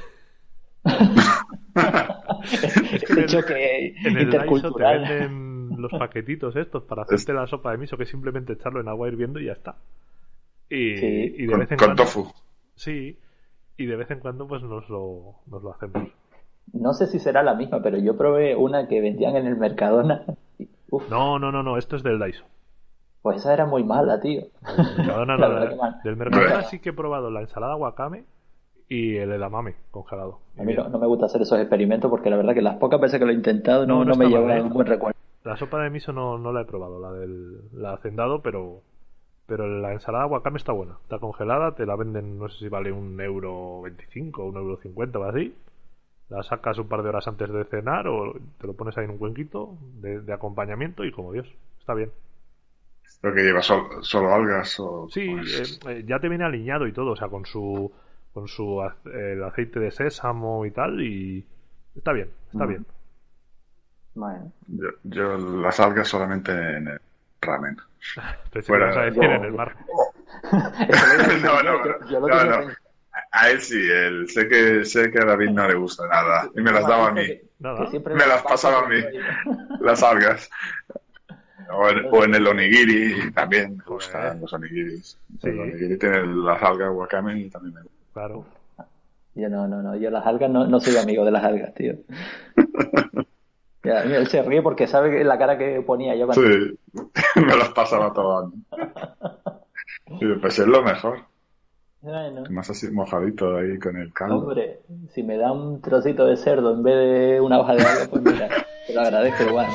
S2: Es que en el, que en el Daiso te venden los paquetitos estos para hacerte la sopa de miso, que es simplemente echarlo en agua hirviendo y ya está. Y,
S1: sí.
S2: y de
S3: con,
S2: vez en
S3: con
S2: cuando,
S3: tofu.
S2: Sí, y de vez en cuando pues nos lo, nos lo hacemos.
S1: No sé si será la misma, pero yo probé una que vendían en el Mercadona. Uf.
S2: No, no, no, no, esto es del Daiso.
S1: Pues esa era muy mala, tío.
S2: Mercadona, no, del, del Mercadona sí que he probado la ensalada wakame y el edamame congelado.
S1: A mí no, no me gusta hacer esos experimentos porque la verdad que las pocas veces que lo he intentado no, no, no, no me lleva un buen recuerdo.
S2: La sopa de miso no, no la he probado, la del la hacendado, pero pero la ensalada wakame está buena. Está congelada, te la venden, no sé si vale un euro veinticinco o un euro cincuenta o así. La sacas un par de horas antes de cenar o te lo pones ahí en un cuenquito de, de acompañamiento y como Dios, está bien.
S3: ¿Pero que lleva solo, solo algas? O,
S2: sí, eh, eh, ya te viene aliñado y todo, o sea, con su con su el aceite de sésamo y tal, y está bien, está mm. bien.
S1: Bueno.
S3: Yo, yo las algas solamente en el ramen.
S2: Te si vas a decir yo... en el mar.
S3: Oh. no, no, no, yo, yo no, no. A él sí, él, sé que sé que a David no le gusta nada y me las daba a mí,
S2: nada.
S3: me las pasaba a mí, las algas. O en, o en el onigiri también me gustan los onigiris. Sí. El onigiri tiene las algas wakame y también me gusta.
S2: Claro.
S1: Yo no, no, no, yo las algas no, no soy amigo de las algas, tío. Ya, él se ríe porque sabe que la cara que ponía yo cuando...
S3: Sí, me las pasaba todas. Y pues es lo mejor.
S1: Bueno.
S3: Más así mojadito ahí con el caldo.
S1: Hombre, si me da un trocito de cerdo en vez de una hoja de alga, pues mira, te lo agradezco igual.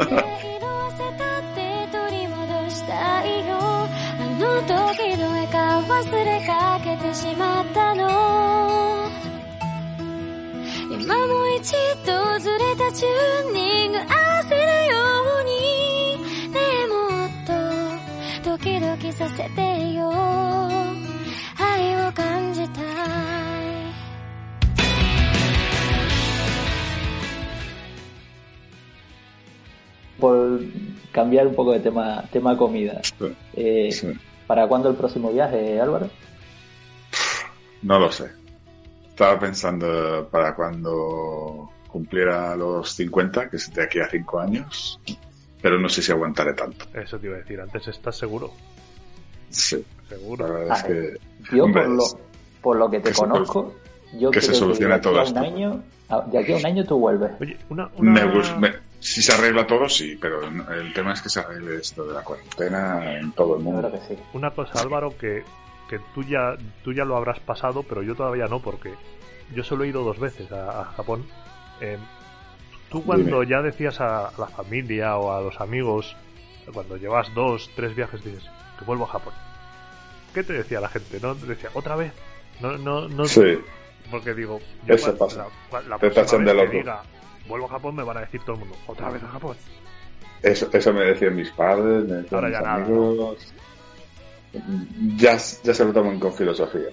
S1: Por cambiar un poco de tema tema comida,
S3: sí,
S1: eh,
S3: sí.
S1: ¿Para cuándo el próximo viaje, Álvaro?
S3: No lo sé. Estaba pensando para cuando cumpliera los cincuenta, que es de aquí a cinco años, pero no sé si aguantaré tanto.
S2: Eso te iba a decir, antes estás seguro.
S3: Sí,
S2: seguro.
S3: La verdad es que,
S1: yo
S3: hombre,
S1: por lo, por lo que te que conozco,
S3: se,
S1: yo
S3: que
S1: creo
S3: se solucione
S1: que
S3: todo
S1: esto.
S3: Un
S1: año, de aquí a un año tú vuelves.
S2: Oye, una, una...
S3: Me, me, si se arregla todo, sí, pero el tema es que se arregle esto de la cuarentena en todo el mundo.
S1: Claro que sí.
S2: Una cosa, Álvaro, que, que tú ya tú ya lo habrás pasado, pero yo todavía no, porque yo solo he ido dos veces a, a Japón. Eh, tú cuando Dime. ya decías a, a la familia o a los amigos, cuando llevas dos, tres viajes, dices que vuelvo a Japón. ¿Qué te decía la gente? ¿No? Te decía, ¿otra vez? No, no, no.
S3: Sí.
S2: Porque digo, yo
S3: eso
S2: cuando,
S3: pasa.
S2: La, la
S3: te
S2: próxima
S3: tachan
S2: vez
S3: de
S2: que
S3: loco.
S2: diga, vuelvo a Japón, me van a decir todo el mundo, ¿otra vez a Japón?
S3: Eso, eso me decían mis padres, me decían
S2: Ahora
S3: mis
S2: ya
S3: amigos. Nada, ¿no? ya, ya se lo toman con filosofía.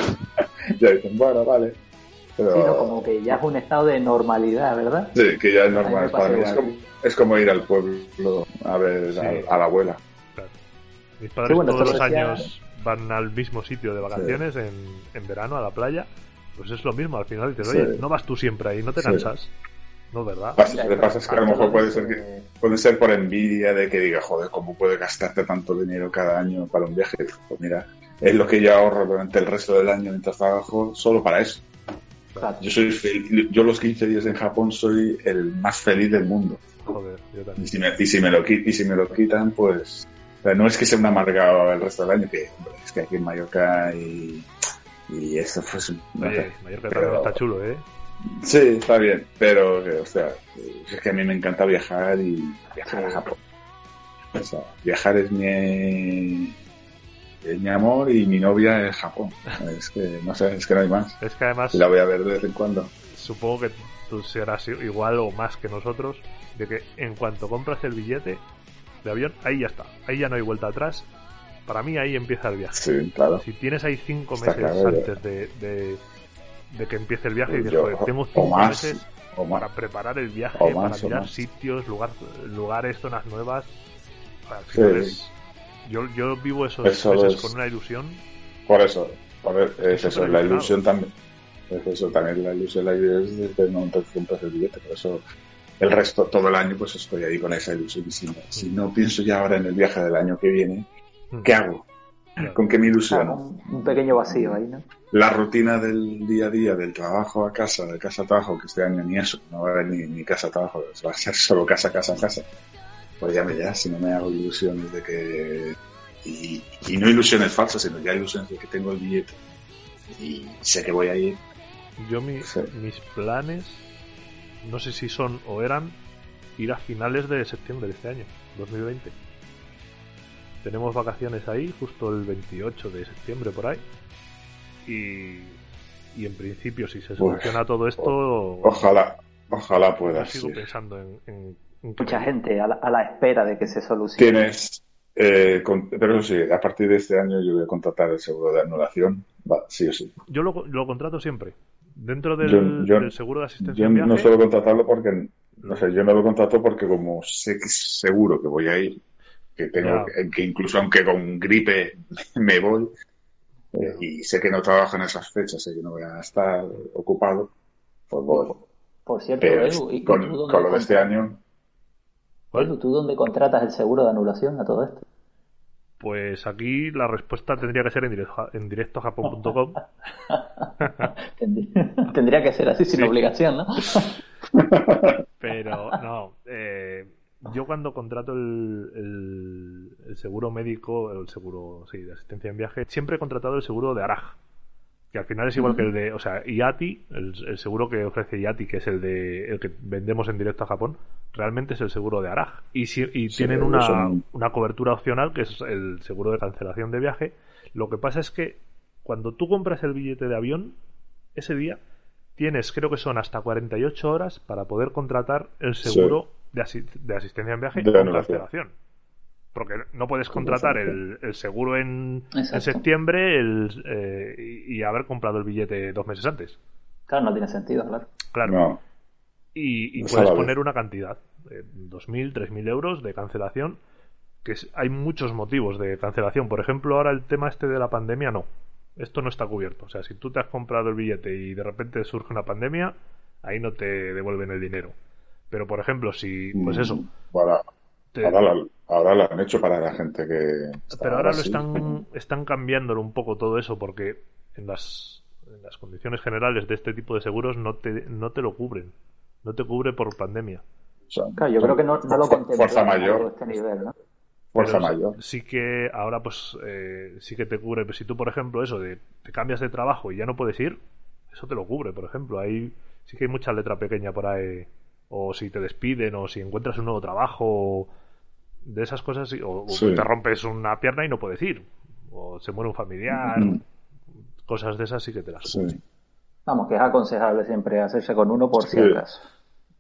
S3: Ya dicen, bueno, vale. Pero...
S1: Sí, ¿no? Como que ya es un estado de normalidad, ¿verdad?
S3: Sí, que ya es normal
S1: me
S3: para mí. Es como, es como ir al pueblo a ver sí. a, a la abuela.
S2: Claro. Mis padres sí, bueno, todos los decía... años van al mismo sitio de vacaciones, sí. en, en verano, a la playa. Pues es lo mismo, al final dices, oye, sí. no vas tú siempre ahí, no te cansas. Sí. No, ¿verdad?
S3: Lo que pasa es que a lo mejor puede ser que puede ser por envidia de que diga, joder, ¿cómo puedes gastarte tanto dinero cada año para un viaje? Pues mira, es lo que yo ahorro durante el resto del año mientras trabajo solo para eso. Claro. Yo soy feliz, yo los quince días en Japón soy el más feliz del mundo.
S2: Joder, yo también.
S3: Y si me, y si me, lo, y si me lo quitan, pues... O sea, no es que sea un amargado el resto del año, que hombre, es que aquí en Mallorca y... Y esto pues...
S2: Oye, no sé, Mallorca pero... también está chulo, ¿eh?
S3: Sí, está bien, pero, o sea, es que a mí me encanta viajar y viajar a Japón. O sea, viajar es mi, es mi amor y mi novia es Japón. Es que, no sé, es que no hay más.
S2: Es que además...
S3: La voy a ver de vez en cuando.
S2: Supongo que tú serás igual o más que nosotros, de que en cuanto compras el billete de avión, ahí ya está. Ahí ya no hay vuelta atrás. Para mí ahí empieza el viaje.
S3: Sí, claro.
S2: Si tienes ahí cinco meses claro, antes de... de de que empiece el viaje y dices, joder, tengo cinco más, meses para preparar el viaje, más, para mirar sitios, lugar, lugares, zonas nuevas. Al final sí. es, yo, yo vivo esos
S3: eso
S2: meses
S3: es,
S2: con una ilusión.
S3: Por eso, por ver, es eso, la ilusión también. Es eso también, la ilusión la es desde el momento que compras el billete. Por eso el resto, todo el año, pues estoy ahí con esa ilusión. Y si no, si no pienso ya ahora en el viaje del año que viene, ¿qué hago? Claro. ¿Con qué me ilusiono?
S1: Claro, un, un pequeño vacío ahí, ¿no?
S3: La rutina del día a día, del trabajo a casa, de casa a trabajo, que este año ni eso, no va a haber ni, ni casa a trabajo, va a ser solo casa, casa, casa. Pues ya me ya, si no me hago ilusiones de que... Y, y no ilusiones falsas, sino ya ilusiones de que tengo el billete y sé que voy a ir.
S2: Yo mi, sí. mis planes, no sé si son o eran, ir a finales de septiembre de este año, dos mil veinte. Tenemos vacaciones ahí, justo el veintiocho de septiembre por ahí. Y, y en principio, si se soluciona Uf, todo esto...
S3: O, ojalá, ojalá pueda.
S2: Sigo
S3: sí.
S2: pensando en... en, en
S1: Mucha que... gente a la, a la espera de que se solucione.
S3: Tienes... Eh, con, pero sí, a partir de este año yo voy a contratar el seguro de anulación, va, sí o sí.
S2: Yo lo, lo contrato siempre. Dentro del, yo, yo, del seguro de asistencia
S3: yo
S2: en viaje...
S3: no suelo contratarlo porque... No sé, yo no lo contrato porque como sé que seguro que voy a ir... que tengo que, que incluso aunque con gripe me voy eh, y sé que no trabajo en esas fechas, sé que no voy a estar ocupado, pues voy.
S1: Por, por cierto,
S3: pero
S1: Edu, ¿y
S3: con,
S1: tú
S3: con lo de este año
S1: Edu, ¿tú dónde contratas el seguro de anulación a todo esto?
S2: Pues aquí la respuesta tendría que ser en directo, en directo a japón punto com.
S1: Tendría que ser así, sin sí. obligación, ¿no?
S2: Pero no, eh yo cuando contrato el, el, el seguro médico, el seguro sí, de asistencia en viaje, siempre he contratado el seguro de Araj, que al final es igual mm. que el de, o sea, I A T I, el, el seguro que ofrece I A T I, que es el de el que vendemos en directo a Japón, realmente es el seguro de Araj. Y, si, y sí, tienen una, son... una cobertura opcional, que es el seguro de cancelación de viaje. Lo que pasa es que cuando tú compras el billete de avión, ese día tienes, creo que son hasta cuarenta y ocho horas para poder contratar el seguro sí. de, asi- de asistencia en viaje
S3: de
S2: con cancelación. Porque no puedes contratar el, el seguro en, en septiembre el, eh, y, y haber comprado el billete dos meses antes.
S1: Claro, no tiene sentido, claro.
S2: Claro.
S3: No.
S2: Y, y puedes poner una cantidad, eh, dos mil, tres mil euros de cancelación, que es, hay muchos motivos de cancelación. Por ejemplo, ahora el tema este de la pandemia, no. Esto no está cubierto. O sea, si tú te has comprado el billete y de repente surge una pandemia, ahí no te devuelven el dinero. Pero, por ejemplo, si... Pues eso...
S3: Para, te... ahora, la, ahora lo han hecho para la gente que...
S2: Pero ahora lo están, están cambiándolo un poco todo eso, porque en las, en las condiciones generales de este tipo de seguros no te, no te lo cubren. No te cubre por pandemia.
S1: O sea, claro, yo creo que no, no lo contempla
S3: fuerza mayor.
S1: Este nivel, ¿no?
S3: Fuerza mayor.
S2: Sí que ahora pues eh, sí que te cubre. Pero si tú, por ejemplo, eso de te cambias de trabajo y ya no puedes ir, eso te lo cubre, por ejemplo. Ahí sí que hay mucha letra pequeña por ahí. O si te despiden, o si encuentras un nuevo trabajo, o de esas cosas, o, sí. o te rompes una pierna y no puedes ir, o se muere un familiar, mm. cosas de esas sí que te las cubre.
S3: Sí.
S1: Vamos, que es aconsejable siempre hacerse con uno por si acaso.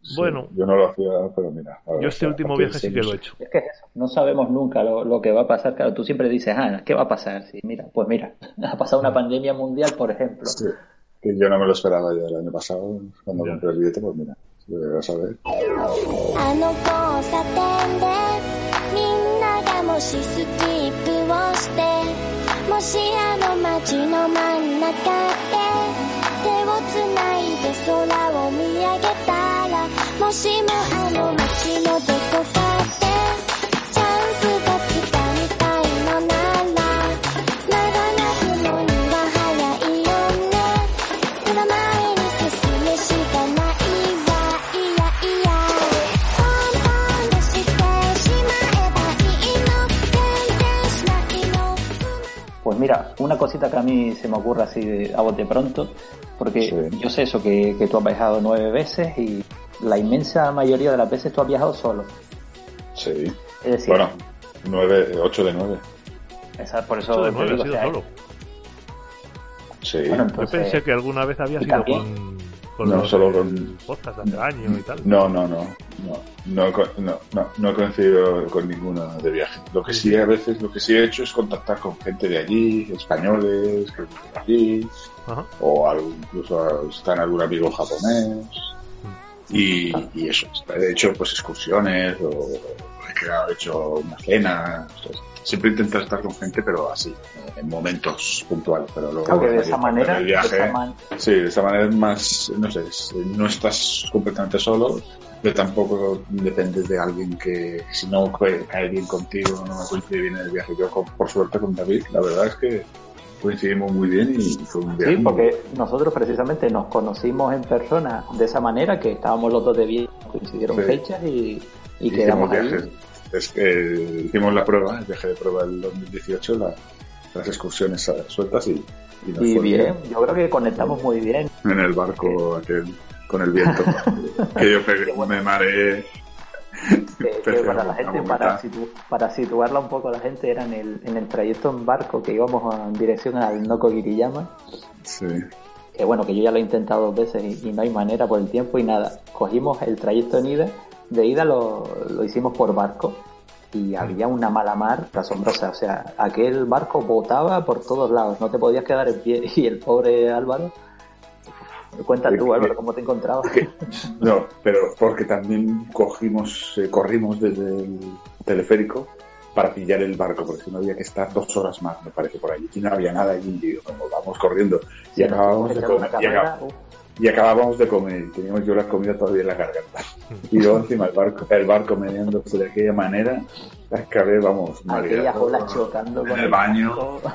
S2: Bueno,
S3: sí, yo no lo hacía, pero mira.
S2: Yo este último viaje sí que lo he hecho.
S1: Es que es eso, no sabemos nunca lo, lo que va a pasar. Claro, tú siempre dices, ah, ¿qué va a pasar? Sí, mira, pues mira, ha pasado una pandemia mundial, por ejemplo.
S3: Sí, que yo no me lo esperaba ya el año pasado, cuando ya compré el billete, pues mira, vas a ver.
S5: あの交差点でみんながもしスキップをしてもしあの街の真ん中で手をつないで空を見上げたらもしもあの街のどこかでチャンスがつかみたいのならまだ泣くのには早いよね目の前に進むしかないわいやいやポンポンとしてしまえばいいの全然しないの
S1: Pues mira, una cosita que a mí se me ocurre así a bote pronto, porque sí. Yo sé eso, que, que tú has viajado nueve veces y la inmensa mayoría de las veces tú has viajado solo.
S3: Sí.
S1: Es decir,
S3: bueno, nueve, ocho de nueve.
S1: Esa, por eso
S2: ocho de
S1: te
S2: nueve
S1: digo,
S2: ha sido
S1: o sea,
S2: solo.
S3: Sí.
S1: Bueno, entonces,
S2: yo pensé que alguna vez había sido con, con
S3: no,
S2: los
S3: solo con
S2: podcast hace años y tal.
S3: No, no, no, no, no, no, no, no he coincidido con ninguno de viaje. Lo que sí a veces, lo que sí he hecho es contactar con gente de allí, españoles, gente de allí, ajá, o algo, incluso están algún amigo japonés. Y, y eso, he hecho pues excursiones o he, creado, he hecho una cena, o sea, siempre intento estar con gente, pero así, en momentos puntuales. Pero luego,
S1: claro que de esa manera,
S3: el viaje,
S1: de esa man...
S3: sí, de esa manera es más, no sé, no estás completamente solo, pero tampoco dependes de alguien que si no cae bien contigo, no coincide bien en el viaje. Yo, por suerte, con David, la verdad es que coincidimos muy bien y fue un viaje.
S1: Sí, porque nosotros precisamente nos conocimos en persona de esa manera, que estábamos los dos de viaje, coincidieron sí. fechas y, y quedamos ahí.
S3: Es que hicimos la prueba, el viaje de prueba del dos mil dieciocho, la, las excursiones sueltas y, y, nos
S1: y
S3: fue
S1: bien,
S3: bien.
S1: Yo creo que conectamos muy bien.
S3: En el barco aquel, con el viento, que yo pegué, bueno. me mareé.
S1: Que, que para la gente, para, situ, para situarla un poco a la gente, era en el, en el trayecto en barco que íbamos en dirección al Noko Kiriyama.
S3: Sí.
S1: Que bueno, que yo ya lo he intentado dos veces y, y no hay manera por el tiempo y nada. Cogimos el trayecto en ida, de ida lo, lo hicimos por barco y había una mala mar asombrosa. O sea, aquel barco botaba por todos lados, no te podías quedar en pie y el pobre Álvaro... Cuenta tú, Álvaro, ¿cómo te encontrabas?
S3: No, pero porque también cogimos, eh, corrimos desde el teleférico para pillar el barco, porque si no había que estar dos horas más, me parece, por allí. Y no había nada allí, y como vamos corriendo. Y sí, acabábamos de comer. Y, acab y acabábamos de comer. Y teníamos yo la comida todavía en la garganta. Y luego encima el barco, el barco meneándose de aquella manera, acabé, vamos,
S1: aquellas olas chocando
S3: en el baño.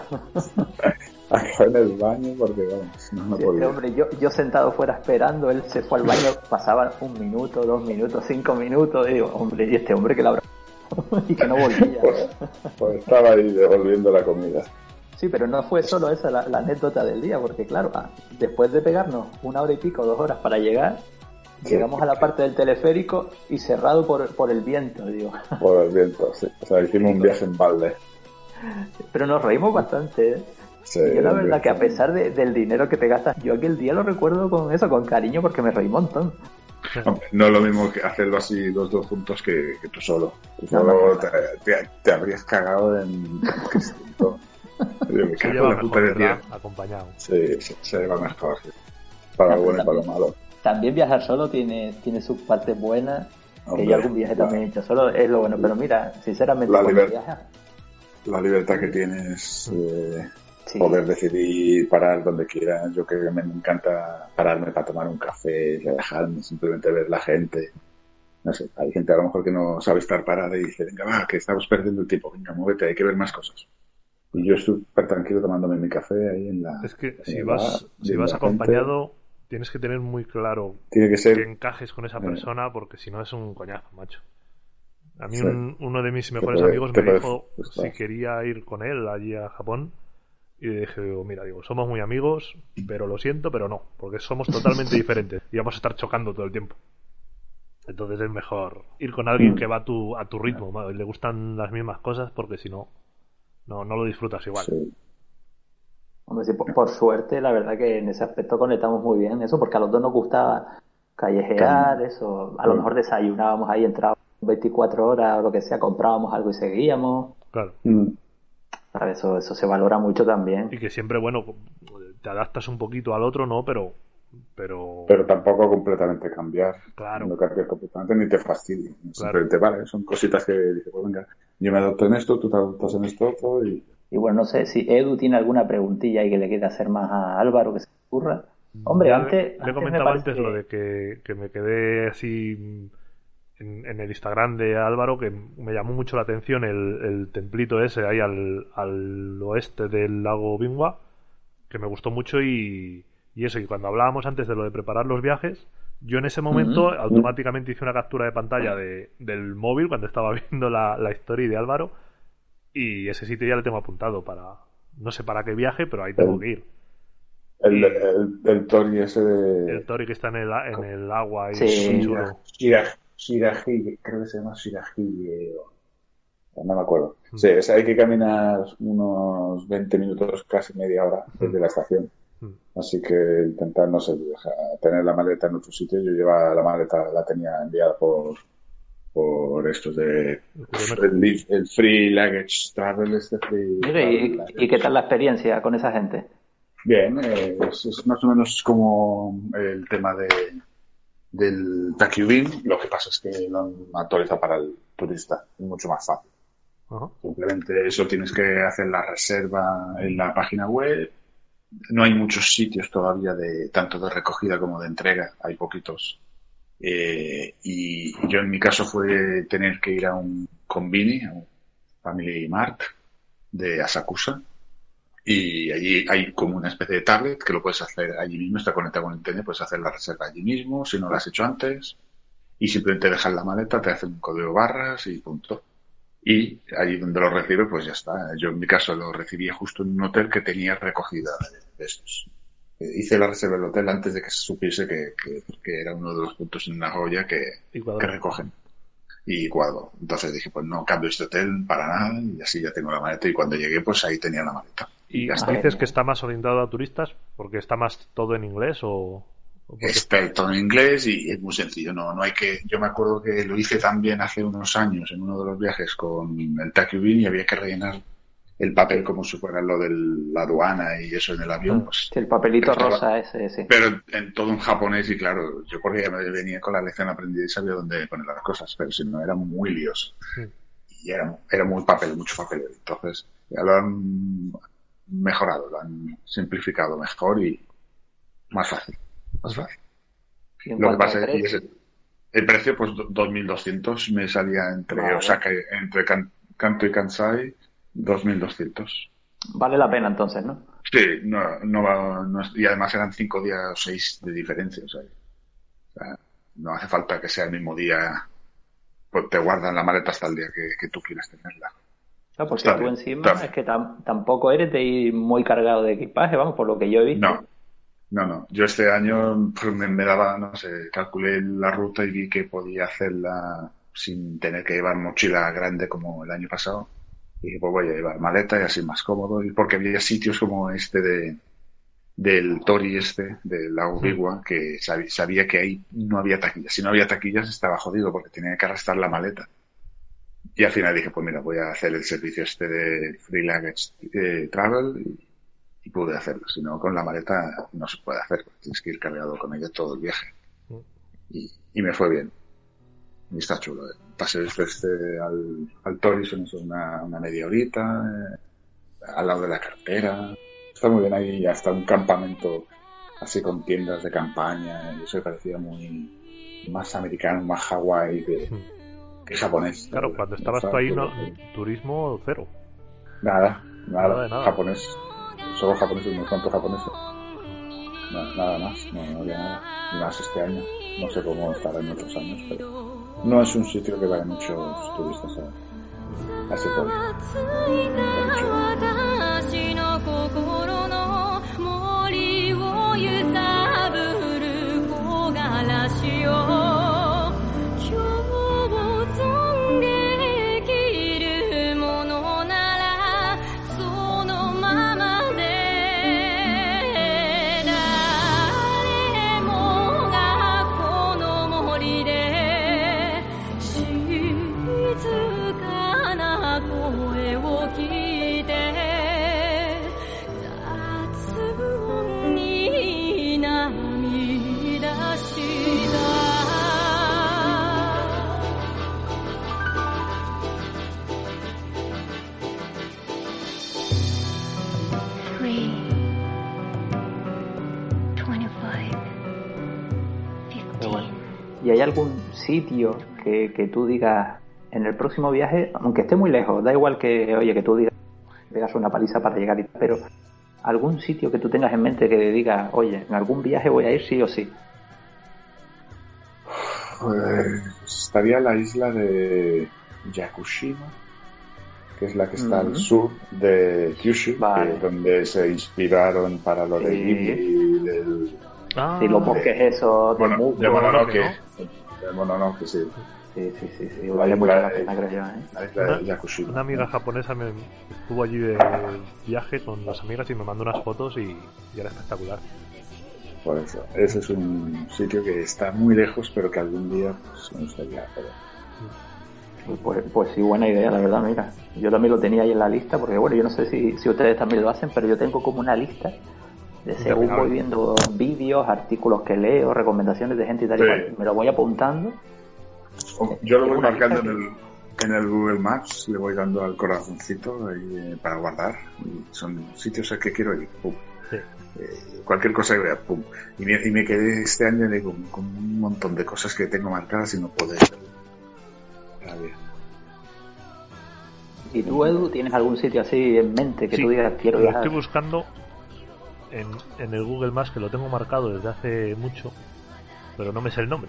S3: Acá en el baño porque vamos, no, no
S1: sí,
S3: podía.
S1: Hombre, yo, yo sentado fuera esperando, él se fue al baño, pasaba un minuto, dos minutos, cinco minutos, y digo, hombre, y este hombre que la habrá y que no volvía.
S3: Pues, pues estaba ahí devolviendo la comida.
S1: Sí, pero no fue solo esa la, la anécdota del día, porque claro, después de pegarnos una hora y pico, dos horas para llegar, sí. Llegamos a la parte del teleférico y cerrado por, por el viento, digo.
S3: Por el viento, sí. O sea, hicimos un viaje en balde.
S1: Pero nos reímos bastante, ¿eh? Sí, yo la verdad que a pesar de, del dinero que te gastas, yo aquel día lo recuerdo con eso, con cariño, porque me reí un montón.
S3: No, no es lo mismo que hacerlo así los dos juntos que, que tú solo. Tú no, solo no, te, te, te habrías cagado en Cristo.
S2: Se lleva mejor, ¿verdad? Acompañado.
S3: Sí, se, se lleva mejor. Sí. Para lo bueno y para lo malo.
S1: También viajar solo tiene, tiene sus partes buenas. Hombre, que yo algún viaje la, también he hecho solo, es lo bueno. Pero mira, sinceramente,
S3: la,
S1: cuando
S3: liber,
S1: viajas...
S3: la libertad que tienes... Eh, sí. Poder decidir parar donde quieras. Yo que me encanta pararme para tomar un café, relajarme, simplemente ver la gente. No sé, hay gente a lo mejor que no sabe estar parada y dice, venga, va, que estamos perdiendo el tiempo, venga, muévete, hay que ver más cosas. Y yo estoy súper tranquilo tomándome mi café ahí en la...
S2: Es que si vas, bar, si vas acompañado, gente, tienes que tener muy claro
S3: tiene que, ser,
S2: que encajes con esa persona, porque si no es un coñazo, macho. A mí sí. un, uno de mis mejores puede, amigos me puede, dijo si quería ir con él allí a Japón. Y dije, mira, digo, somos muy amigos, pero lo siento, pero no, porque somos totalmente diferentes y vamos a estar chocando todo el tiempo. Entonces es mejor ir con alguien que va a tu, a tu ritmo, ¿no? Le gustan las mismas cosas, porque si no, no, no lo disfrutas igual.
S1: Sí. Hombre, sí, por, por suerte, la verdad que en ese aspecto conectamos muy bien, eso, porque a los dos nos gusta callejear, eso. A lo mejor desayunábamos ahí, entrábamos veinticuatro horas o lo que sea, comprábamos algo y seguíamos.
S2: Claro.
S1: Mm. Eso, eso se valora mucho también.
S2: Y que siempre, bueno, te adaptas un poquito al otro, ¿no? Pero... Pero,
S3: pero tampoco completamente cambiar.
S2: Claro.
S3: No cambias completamente ni te fastidia.
S2: Claro.
S3: Simplemente, vale, son cositas que dices, pues venga, yo me adapto en esto, tú te adaptas en esto otro y...
S1: Y bueno, no sé si Edu tiene alguna preguntilla y que le quiera hacer más a Álvaro que se ocurra. Hombre,
S2: ya
S1: antes...
S2: Le he comentado antes
S1: que...
S2: lo de que, que me quedé así en, en el Instagram de Álvaro, que me llamó mucho la atención el, el templito ese ahí al, al oeste del lago Bingwa, que me gustó mucho y... Y eso, y cuando hablábamos antes de lo de preparar los viajes, yo en ese momento uh-huh. automáticamente hice una captura de pantalla de, del móvil cuando estaba viendo la, la story de Álvaro, y ese sitio ya le tengo apuntado para, no sé para qué viaje, pero ahí tengo el, que ir.
S3: El, y, el, el Tori ese de...
S2: El Tori que está en el, en el agua. Y
S1: sí.
S3: Shiraji, creo que se llama Shiraji, no me acuerdo. Uh-huh. Sí, o sea, hay que caminar unos veinte minutos, casi media hora desde uh-huh. la estación. Así que intentar, no sé, tener la maleta en otro sitio. Yo llevaba la maleta, la tenía enviada por por estos de el, el Free Luggage Travel, este free
S1: ¿Y, ¿Y qué tal la experiencia con esa gente?
S3: Bien, eh, es, es más o menos como el tema de del Takubin. Lo que pasa es que lo han actualizado para el turista, es mucho más fácil. Uh-huh. Simplemente eso, tienes que hacer la reserva en la página web. No hay muchos sitios todavía de tanto de recogida como de entrega, hay poquitos. Eh, y yo en mi caso fue tener que ir a un Konbini, a un Family Mart de Asakusa, y allí hay como una especie de tablet que lo puedes hacer allí mismo, está conectado con internet, puedes hacer la reserva allí mismo si no la has hecho antes, y simplemente dejas la maleta, te hacen un código barras y punto. Y allí donde lo recibe, pues ya está. Yo en mi caso lo recibía justo en un hotel que tenía recogida de estos. Hice la reserva del hotel antes de que se supiese que, que, que era uno de los puntos en Nagoya que, que recogen. Y cuadro. Entonces dije, pues no cambio este hotel para nada y así ya tengo la maleta. Y cuando llegué, pues ahí tenía la maleta.
S2: ¿Y, y dices que está más orientado a turistas porque está más todo en inglés o...?
S3: Está todo en inglés y es muy sencillo, no no hay que. Yo me acuerdo que lo hice también hace unos años en uno de los viajes con el Takubin y había que rellenar el papel como si fuera lo de la aduana y eso en el avión. Pues,
S1: el papelito
S3: estaba,
S1: rosa ese, sí.
S3: Pero en todo en japonés y claro, yo porque ya me venía con la lección aprendida y sabía dónde poner las cosas, pero si no era muy lioso. Sí. Y era, era muy papel, mucho papel. Entonces ya lo han mejorado, lo han simplificado mejor y más fácil. Más fácil. Lo que pasa es que el, el precio, pues dos mil doscientos me salía entre vale. Osaka, entre Kan, Kanto y Kansai, dos mil doscientos.
S1: Vale la pena entonces, ¿no?
S3: Sí, no, no va, no, y además eran cinco días o seis de diferencia, o sea, o sea, no hace falta que sea el mismo día, pues te guardan la maleta hasta el día que, que tú quieras tenerla.
S1: No, porque está tú bien, encima está. Es que tam, tampoco eres de ir muy cargado de equipaje, vamos, por lo que yo he visto.
S3: No. No, no. Yo este año pues, me, me daba, no sé, calculé la ruta y vi que podía hacerla sin tener que llevar mochila grande como el año pasado. Y dije, pues voy a llevar maleta y así más cómodo. Y porque había sitios como este de del Tori este, del lago Bingwa, que sabía, sabía que ahí no había taquillas. Si no había taquillas estaba jodido porque tenía que arrastrar la maleta. Y al final dije, pues mira, voy a hacer el servicio este de Free Luggage eh, Travel y Y pude hacerlo, si no con la maleta no se puede hacer, tienes que ir cargado con ella todo el viaje. Y, y me fue bien. Y está chulo. ¿eh? Pasé desde este al, al Tori, son una, una media horita, eh, al lado de la carretera. Está muy bien ahí, hasta un campamento así con tiendas de campaña, y eso me parecía muy más americano, más Hawái que, que japonés.
S2: Claro, cuando estabas tú ahí, no, turismo cero.
S3: Nada, nada, nada, nada. Japonés. Solo japoneses, unos cuantos japoneses. Nada, nada más, no, no había nada. Ni más este año. No sé cómo estará en otros años, pero no es un sitio que vayan muchos turistas a, a ese pueblo.
S1: ¿Y hay algún sitio que, que tú digas en el próximo viaje, aunque esté muy lejos, da igual que, oye, que tú digas, pegas una paliza para llegar, y tal, pero algún sitio que tú tengas en mente que digas, oye, en algún viaje voy a ir sí o sí?
S3: Pues estaría la isla de Yakushima, que es la que está mm-hmm. al sur de Kyushu, vale. que es donde se inspiraron para lo de Ghibli, del...
S1: Ah, sí, lo porque es eso de,
S3: bueno,
S1: mu-
S3: de Mononoke, ¿no? De Mononoke, sí.
S1: Sí, sí, sí, sí, vale mucho la pena, creo yo, ¿eh?
S3: La isla de Yakushima.
S2: Una amiga japonesa me estuvo allí de viaje con las amigas y me mandó unas fotos y, y era espectacular.
S3: Por eso, ese es un sitio que está muy lejos, pero que algún día pues, me gustaría hacer.
S1: Pues, pues sí, buena idea, la verdad, mira. Yo también lo tenía ahí en la lista, porque bueno, yo no sé si, si ustedes también lo hacen, pero yo tengo como una lista de según voy viendo vídeos, artículos que leo, recomendaciones de gente y tal, sí. igual, me lo voy apuntando.
S3: Yo lo voy marcando en el, en el Google Maps, le voy dando al corazoncito ahí, para guardar. Y son sitios a que quiero ir. Pum. Sí. Eh, cualquier cosa que vea, pum. Y me, y me quedé este año de, con, con un montón de cosas que tengo marcadas y no puedo ir.
S1: ¿Y tú, Edu, tienes algún sitio así en mente que
S2: sí,
S1: tú digas quiero
S2: lo
S1: viajar?
S2: Estoy buscando en, en el Google Maps, que lo tengo marcado desde hace mucho, pero no me sé el nombre.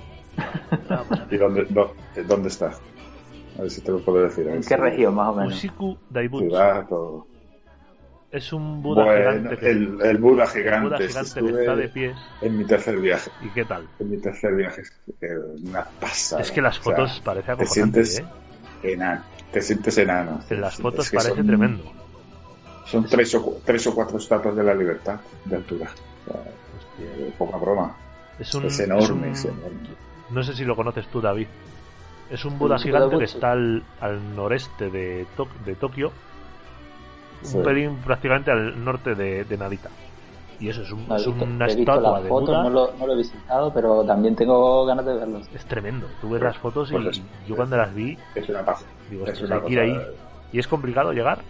S3: ¿Y dónde, dónde, dónde está? A ver si te lo puedo decir.
S1: ¿En qué región, más o menos?
S2: Ushiku Daibutsu.
S3: Ciudad o...
S2: Es un Buda
S3: bueno,
S2: gigante. Que,
S3: el, el Buda gigante.
S2: El Buda gigante que está de pie.
S3: En mi tercer viaje.
S2: ¿Y qué tal?
S3: En mi tercer viaje. Una pasada.
S2: Es que las fotos, o sea, parece
S3: te sientes, ¿eh? enano. Te sientes enano.
S2: En las fotos
S3: es que
S2: parece
S3: son,
S2: tremendo.
S3: Son tres o, tres o cuatro estatuas de la libertad de altura. O sea, Hostia. Poca broma.
S2: Es, un,
S3: es enorme,
S2: es, un,
S3: es enorme.
S2: No sé si lo conoces tú, David. Es un Buda gigante que está al, al noreste de, to- de Tokio. Un sí. pelín prácticamente al norte de, de Narita. Y eso es, un,
S1: no,
S2: es
S1: visto,
S2: una
S1: he visto
S2: estatua
S1: las
S2: de
S1: fotos,
S2: Buda.
S1: No lo, no lo he visitado, pero también tengo ganas de verlo.
S2: Es tremendo. Tú ves pues, las fotos y
S3: pues es,
S2: yo cuando las vi,
S3: es una paz.
S2: Digo, es una hay que ir ahí. ¿Y es complicado llegar?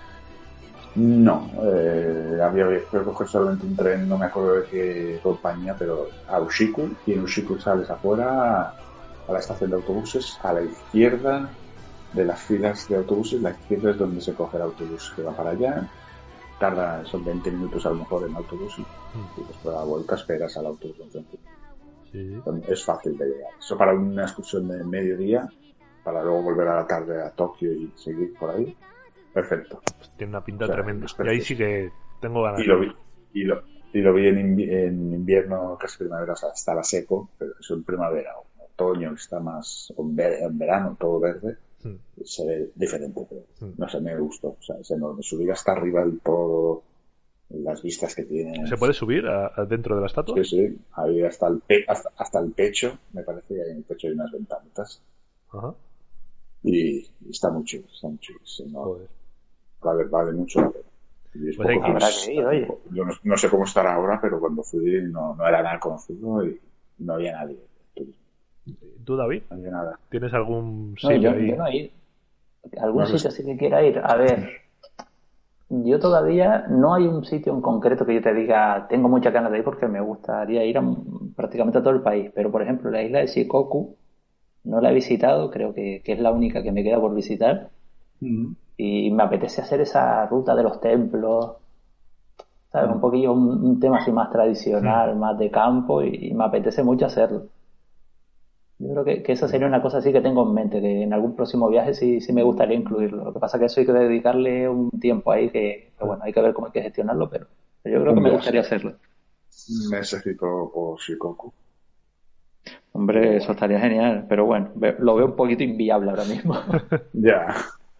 S3: No, eh, había que coger solamente un tren, no me acuerdo de qué compañía, pero a Ushiku, y en Ushiku sales afuera a la estación de autobuses, a la izquierda de las filas de autobuses, la izquierda es donde se coge el autobús que va para allá, tarda, son veinte minutos a lo mejor en autobús y, y después a la vuelta esperas al autobús enfrente. Sí. Es fácil de llegar. Eso para una excursión de mediodía, para luego volver a la tarde a Tokio y seguir por ahí. Perfecto.
S2: Pues tiene una pinta o sea, tremenda. Y ahí sí que tengo ganas.
S3: Y lo vi, y lo, y lo vi en, invi- en invierno, casi primavera, o sea, estaba seco, pero eso en primavera. Otoño está más, en, ver, en verano todo verde, hmm. se ve diferente, pero hmm. no sé, me gustó. O sea, es enorme. Subir hasta arriba del todo, las vistas que tiene.
S2: ¿Se puede subir a, a dentro de la estatua?
S3: Sí, sí. Ahí hasta el, pe- hasta, hasta el pecho, me parece que en el pecho hay unas ventanitas. Ajá. Y, y está muy chulo, está muy chulo. Sí, no, Joder. Vale, vale mucho la pena.
S1: Pues hay que habrá que ir, oye.
S3: Yo no, no sé cómo estará ahora, pero cuando fui no, no era nada conocido y no había nadie.
S2: ¿Tú, David?
S3: No había nada.
S2: ¿Tienes algún
S1: no,
S2: sitio
S1: yo,
S2: ahí?
S1: Yo no ir. ¿Algún no, sitio sí que quiera ir? A ver, yo todavía no hay un sitio en concreto que yo te diga tengo muchas ganas de ir porque me gustaría ir a prácticamente a todo el país. Pero, por ejemplo, la isla de Shikoku no la he visitado, creo que, que es la única que me queda por visitar. Mm. Y me apetece hacer esa ruta de los templos, ¿sabes? Mm. Un poquillo un, un tema así más tradicional, mm. más de campo, y, y me apetece mucho hacerlo. Yo creo que, que esa sería una cosa así que tengo en mente, que en algún próximo viaje sí, sí me gustaría incluirlo. Lo que pasa es que eso hay que dedicarle un tiempo ahí que, que bueno, hay que ver cómo hay que gestionarlo, pero, pero yo creo que me gustaría hacerlo.
S3: Necesito por Shikoku.
S1: Hombre, eso estaría genial, pero bueno, lo veo un poquito inviable ahora mismo.
S3: Ya.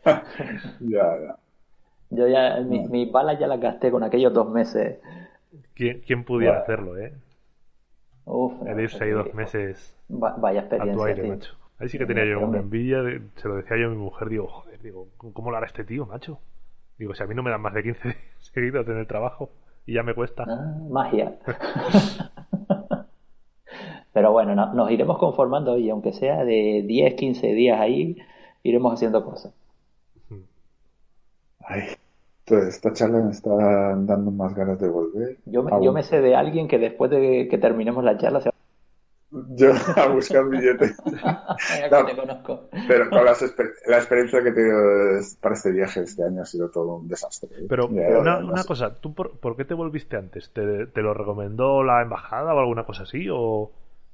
S3: ya, ya.
S1: Yo ya, no. mis, mis balas ya las gasté con aquellos dos meses.
S2: ¿Quién, quién pudiera bueno. hacerlo, eh?
S1: Uf,
S2: el irse ahí dos meses
S1: Va, vaya experiencia,
S2: a tu aire,
S1: tío.
S2: macho. Ahí sí que tenía yo una envidia, de, se lo decía yo a mi mujer, digo, joder, digo, ¿cómo lo hará este tío, macho? Digo, si a mí no me dan más de quince seguidos en el trabajo y ya me cuesta.
S1: Ah, magia. Pero bueno, no, nos iremos conformando y aunque sea de diez, quince días ahí, iremos haciendo cosas.
S3: Ay, entonces esta charla me está dando más ganas de volver.
S1: Yo me, yo me sé de alguien que después de que terminemos la charla se va...
S3: yo a buscar billetes.
S1: No, te conozco.
S3: Pero con las exper- la experiencia que he tenido para este viaje este año ha sido todo un desastre.
S2: Pero
S3: ya,
S2: una,
S3: no
S2: una
S3: sé.
S2: cosa, ¿tú por, por qué te volviste antes? ¿Te, ¿Te lo recomendó la embajada o alguna cosa así? ¿O,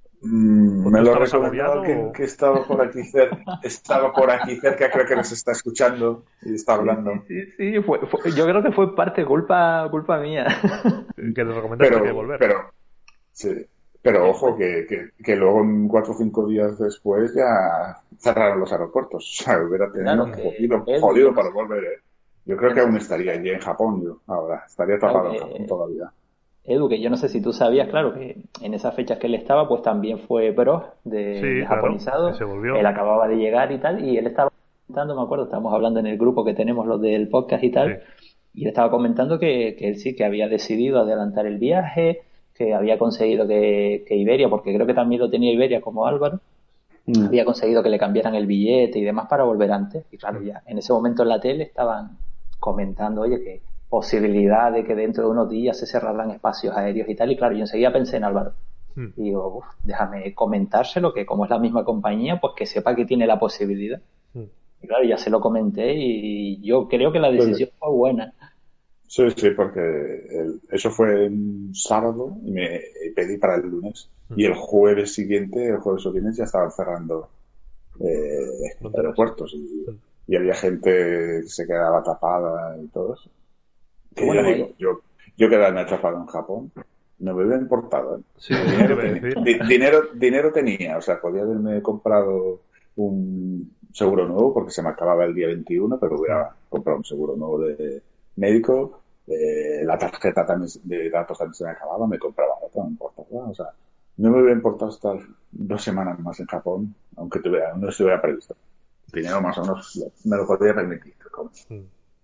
S3: Mm,
S2: ¿o
S3: me
S2: tú
S3: lo
S2: estabas
S3: recomendó
S2: agobiado
S3: alguien
S2: o-
S3: que estaba por aquí cerca, estaba por aquí cerca, creo que nos está escuchando y está hablando.
S1: Sí, sí, sí, fue, fue- yo creo que fue parte culpa culpa mía.
S2: que le recomendaste que
S3: Pero,
S2: volver?
S3: pero, sí, pero ojo que, que, que luego en cuatro o cinco días después ya cerraron los aeropuertos. O sea, hubiera tenido
S1: Claro que
S3: jodido,
S1: él-
S3: jodido para volver. ¿eh? Yo creo que
S1: Claro.
S3: aún estaría allí en Japón, yo, ahora. Estaría
S1: Claro
S3: tapado
S1: que-
S3: en Japón todavía.
S1: Edu, que yo no sé si tú sabías, claro, que en esas fechas que él estaba, pues también fue Bros de,
S2: Sí,
S1: de
S2: claro,
S1: japonizado.
S2: que se volvió.
S1: Él acababa de llegar y tal, y él estaba comentando, me acuerdo, estábamos hablando en el grupo que tenemos los del podcast y tal, y él estaba comentando que, que él sí, que había decidido adelantar el viaje, que había conseguido que, que Iberia, porque creo que también lo tenía Iberia como Álvaro,
S3: Mm.
S1: había conseguido que le cambiaran el billete y demás para volver antes. Y claro, ya en ese momento en la tele estaban comentando, oye, que posibilidad de que dentro de unos días se cerraran espacios aéreos y tal. Y claro, yo enseguida pensé en Álvaro.
S2: Hmm.
S1: Y digo, uf, déjame comentárselo, que como es la misma compañía, pues que sepa que tiene la posibilidad.
S2: Hmm.
S1: Y claro, ya se lo comenté y yo creo que la decisión fue buena.
S3: Sí, sí, porque el- eso fue un sábado y me pedí para el lunes. Y el jueves siguiente, el jueves o viernes, ya estaban cerrando eh,
S2: Fronteras.
S3: aeropuertos y, y había gente que se quedaba tapada y todo eso. Que
S1: Bueno,
S3: yo digo,
S1: ahí-
S3: yo, yo quedarme atrapado en Japón no me hubiera importado. ¿eh?
S2: Sí,
S3: dinero,
S2: te iba a
S3: tenía,
S2: decir.
S3: di- dinero, dinero tenía, o sea, podía haberme comprado un seguro nuevo porque se me acababa el día veintiuno, pero hubiera comprado un seguro nuevo de médico. Eh, la tarjeta también de datos también se me acababa, me compraba otra, no importaba. O sea, no me hubiera importado estar dos semanas más en Japón, aunque tuviera, no estuviera previsto. Dinero más o menos me lo podría permitir. ¿Cómo?
S2: Hmm.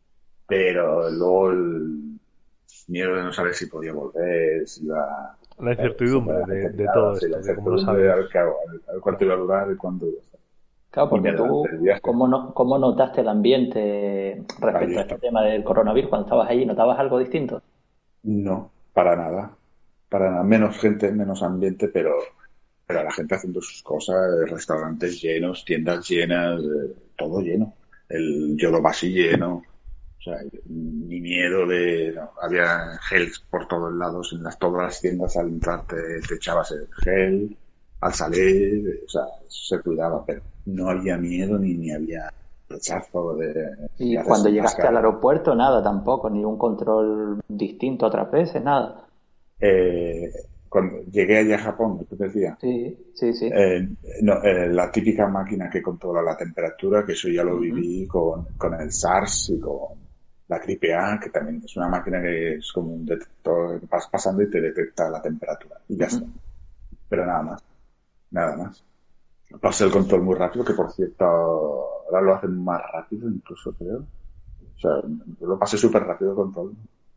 S3: Pero luego el miedo de no saber si podía volver, si iba...
S2: La incertidumbre
S3: eh,
S2: de, de
S3: la
S2: todo
S3: sí, la
S2: esto, que como no
S3: incertidumbre de a
S2: sabes.
S3: ver qué hago, a ver, a ver cuánto iba a durar y cuándo iba a estar.
S1: Claro, porque
S3: Y me
S1: tú,
S3: adelanté el viaje.
S1: ¿cómo, no, ¿cómo notaste el ambiente respecto
S3: Ahí
S1: a
S3: está.
S1: este tema del coronavirus cuando estabas allí? ¿Notabas algo distinto?
S3: No, para nada. Para nada. Menos gente, menos ambiente, pero, pero la gente haciendo sus cosas, restaurantes llenos, tiendas llenas, eh, todo lleno. El Yodobashi lleno. O sea, ni miedo de... no, había gel por todos lados, en las, todas las tiendas al entrar te, te echabas el gel, al salir, o sea, eso se cuidaba, pero no había miedo ni, ni había rechazo de...
S1: Y
S3: de hacerse
S1: cuando llegaste
S3: máscara.
S1: al aeropuerto, nada tampoco, ni un control distinto otras veces, nada.
S3: Eh, cuando llegué allá a Japón, ¿tú te decías?
S1: Sí, sí, sí.
S3: Eh, no, eh, la típica máquina que controla la temperatura, que eso ya lo viví con, con el SARS y con la gripe A, que también es una máquina que es como un detector, vas pasando y te detecta la temperatura y ya está. Pero nada más, nada más. Pasé el control muy rápido, que por cierto ahora lo hacen más rápido incluso, creo. O sea, yo lo pasé súper rápido el control.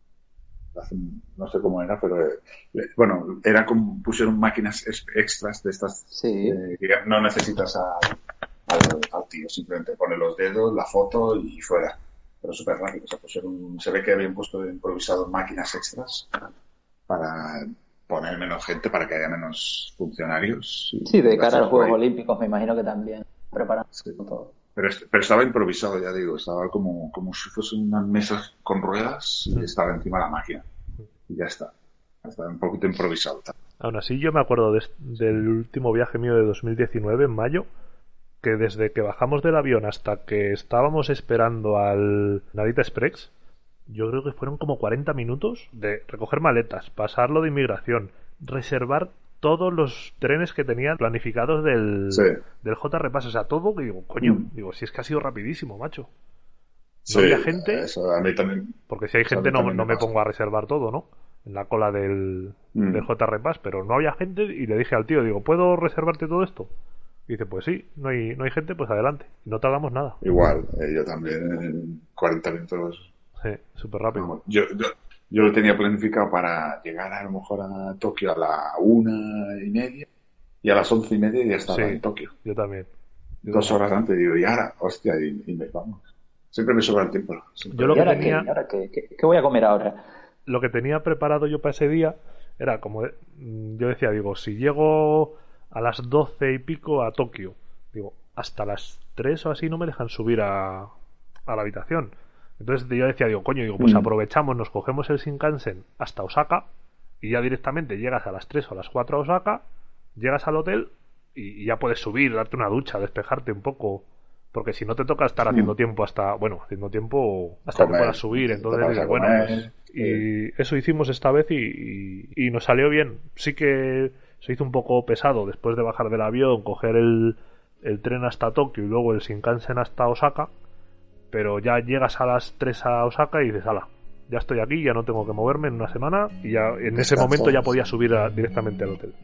S3: Lo hacen- no sé cómo era, pero eh, bueno, era como pusieron máquinas es- extras de estas
S1: Sí.
S3: eh, que no necesitas a- al, al tío, simplemente pone los dedos, la foto y fuera. Pero súper rápido. O sea, pusieron, se ve que habían puesto improvisado máquinas extras para poner menos gente, para que haya menos funcionarios. y-
S1: Sí, de cara a los Juegos
S3: Ahí.
S1: Olímpicos me imagino que también preparan
S3: Sí.
S1: todo.
S3: Pero, est- pero estaba improvisado, ya digo, estaba como, como si fuesen unas mesas con ruedas y estaba encima la máquina. Y ya está. Estaba un poquito improvisado.
S2: Aún así, yo me acuerdo de- del último viaje mío de dos mil diecinueve, en mayo, que desde que bajamos del avión hasta que estábamos esperando al Narita Express, yo creo que fueron como cuarenta minutos de recoger maletas, pasarlo de inmigración, reservar todos los trenes que tenían planificados del,
S3: Sí.
S2: del J R Pass, o sea, todo, que digo, coño,
S3: Mm.
S2: digo, si es que ha sido rapidísimo, macho. No
S3: Sí,
S2: había gente,
S3: eso a mí también.
S2: porque si hay
S3: eso a
S2: gente
S3: mí
S2: no,
S3: también
S2: no
S3: me
S2: me
S3: pasa.
S2: pongo a reservar todo, ¿no? En la cola del,
S3: Mm.
S2: del J R Pass, pero no había gente y le dije al tío, digo, ¿puedo reservarte todo esto? Y dice, pues sí, no hay, no hay gente, pues adelante. Y no tardamos nada.
S3: Igual, eh, yo también en cuarenta minutos.
S2: Sí, súper rápido.
S3: Vamos, yo, yo, yo lo tenía planificado para llegar a lo mejor a Tokio a la una y media y a las once y media ya estaba
S2: Sí.
S3: en Tokio.
S2: Yo también. Yo
S3: Dos
S2: también.
S3: horas antes, digo, y ahora, hostia, y, y me vamos. Siempre me sobra el tiempo. Siempre.
S2: Yo lo
S1: ¿Y
S2: que
S1: ahora
S2: tenía-
S1: qué? ¿Y ahora qué? ¿Qué, qué voy a comer ahora?
S2: Lo que tenía preparado yo para ese día era como, de- mm, yo decía, digo, si llego a las doce y pico a Tokio. Digo, hasta las tres o así no me dejan subir a, a la habitación. Entonces yo decía, digo, coño, digo, pues mm. aprovechamos, nos cogemos el Shinkansen hasta Osaka y ya directamente llegas a las tres o a las cuatro a Osaka, llegas al hotel y, y ya puedes subir, darte una ducha, despejarte un poco, porque si no te toca estar haciendo mm. tiempo hasta, bueno, haciendo tiempo hasta comer, que puedas subir. Entonces dices, bueno, pues, y eso hicimos esta vez y, y, y nos salió bien. Sí que se hizo un poco pesado después de bajar del avión, coger el, el tren hasta Tokio y luego el Shinkansen hasta Osaka, pero ya llegas a las tres a Osaka y dices, ala, ya estoy aquí, ya no tengo que moverme en una semana, y ya en ese momento ya podía subir a, directamente al hotel.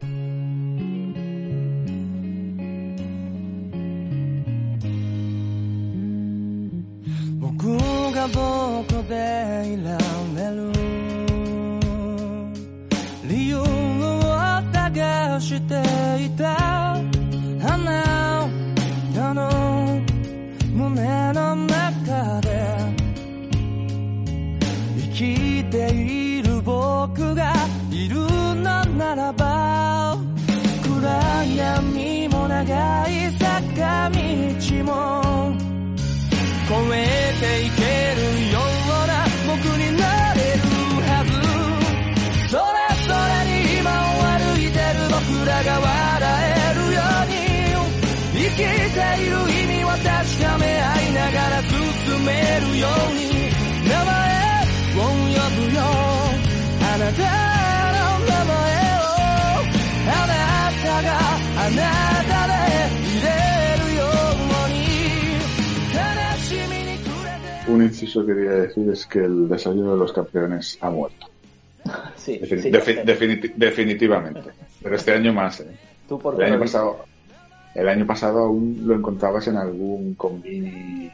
S3: Un inciso que quería decir es que el desayuno de los campeones ha muerto.
S1: Sí,
S3: Defin-
S1: sí.
S3: defi- definiti- definitivamente. Pero este año más, ¿eh?
S1: ¿Tú por qué
S3: el año
S1: lo
S3: pasado, el año pasado aún lo encontrabas en algún convini.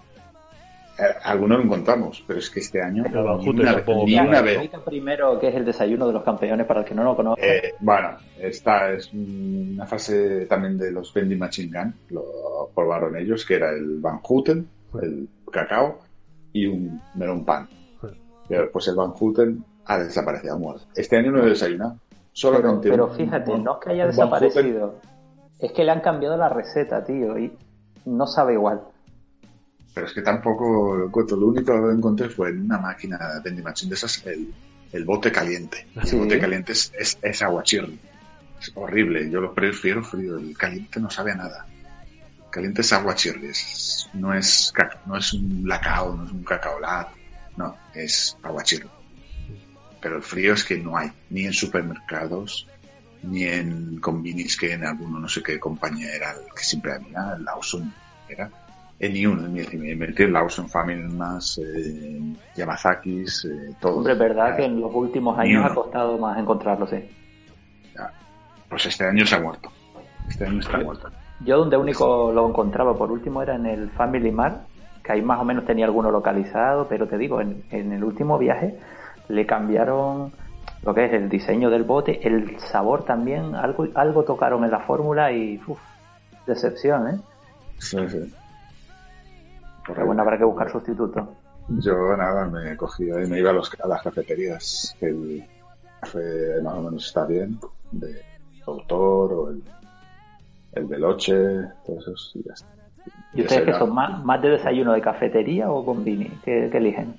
S3: Eh, algunos lo encontramos, pero es que este año
S2: el
S3: ni
S2: Banjute,
S3: una,
S2: supongo,
S3: ni
S2: claro.
S3: una vez.
S1: Explica primero qué es el desayuno de los campeones para el que no lo conozca.
S3: Eh, bueno, esta es una fase también de los Vending Machine Gun, lo probaron ellos, que era el Van Houten, el cacao y un melón pan. Pero, pues el Van Houten ha desaparecido, ha muerto. Este año no he desayunado.
S1: Pero,
S3: Solamente
S1: pero
S3: un-
S1: fíjate,
S3: un-
S1: no es que haya
S3: un Van Houten.
S1: desaparecido, es que le han cambiado la receta, tío, y no sabe igual.
S3: Pero es que tampoco lo encuentro. Lo único que encontré fue en una máquina de vending machine de esas, el, el bote caliente.
S1: Sí.
S3: El bote caliente es, es, es aguachirri. Es horrible. Yo lo prefiero frío. El caliente no sabe a nada. El caliente es aguachirri. Es, no, es, ca- no es un lacao, no es un cacaolat. No, es aguachirri. Pero el frío es que no hay. Ni en supermercados, ni en convinis, que en alguno no sé qué compañía era el que siempre había, el Lawson era. En ni uno, me metí en Lawson, Family más, eh, Yamazakis, eh, todo.
S1: Hombre, es verdad que en los últimos
S3: Ni
S1: años
S3: uno.
S1: ha costado más encontrarlo, sí.
S3: Ya. Pues este año se ha muerto. Este año está muerto.
S1: Yo donde único lo encontraba por último era en el Family Mart, que ahí más o menos tenía alguno localizado, pero te digo, en, en el último viaje le cambiaron lo que es el diseño del bote, el sabor también, algo algo tocaron en la fórmula y uff, decepción, ¿eh?
S3: Sí, sí.
S1: Pero bueno, habrá que buscar sustituto.
S3: Yo nada, me cogía y me iba a, los, a las cafeterías. El café más o menos está bien, de autor o el, el veloce, todos esos y ya está.
S1: ¿Y ustedes qué son? ¿Más, más de desayuno de cafetería o convini? ¿Qué, qué eligen?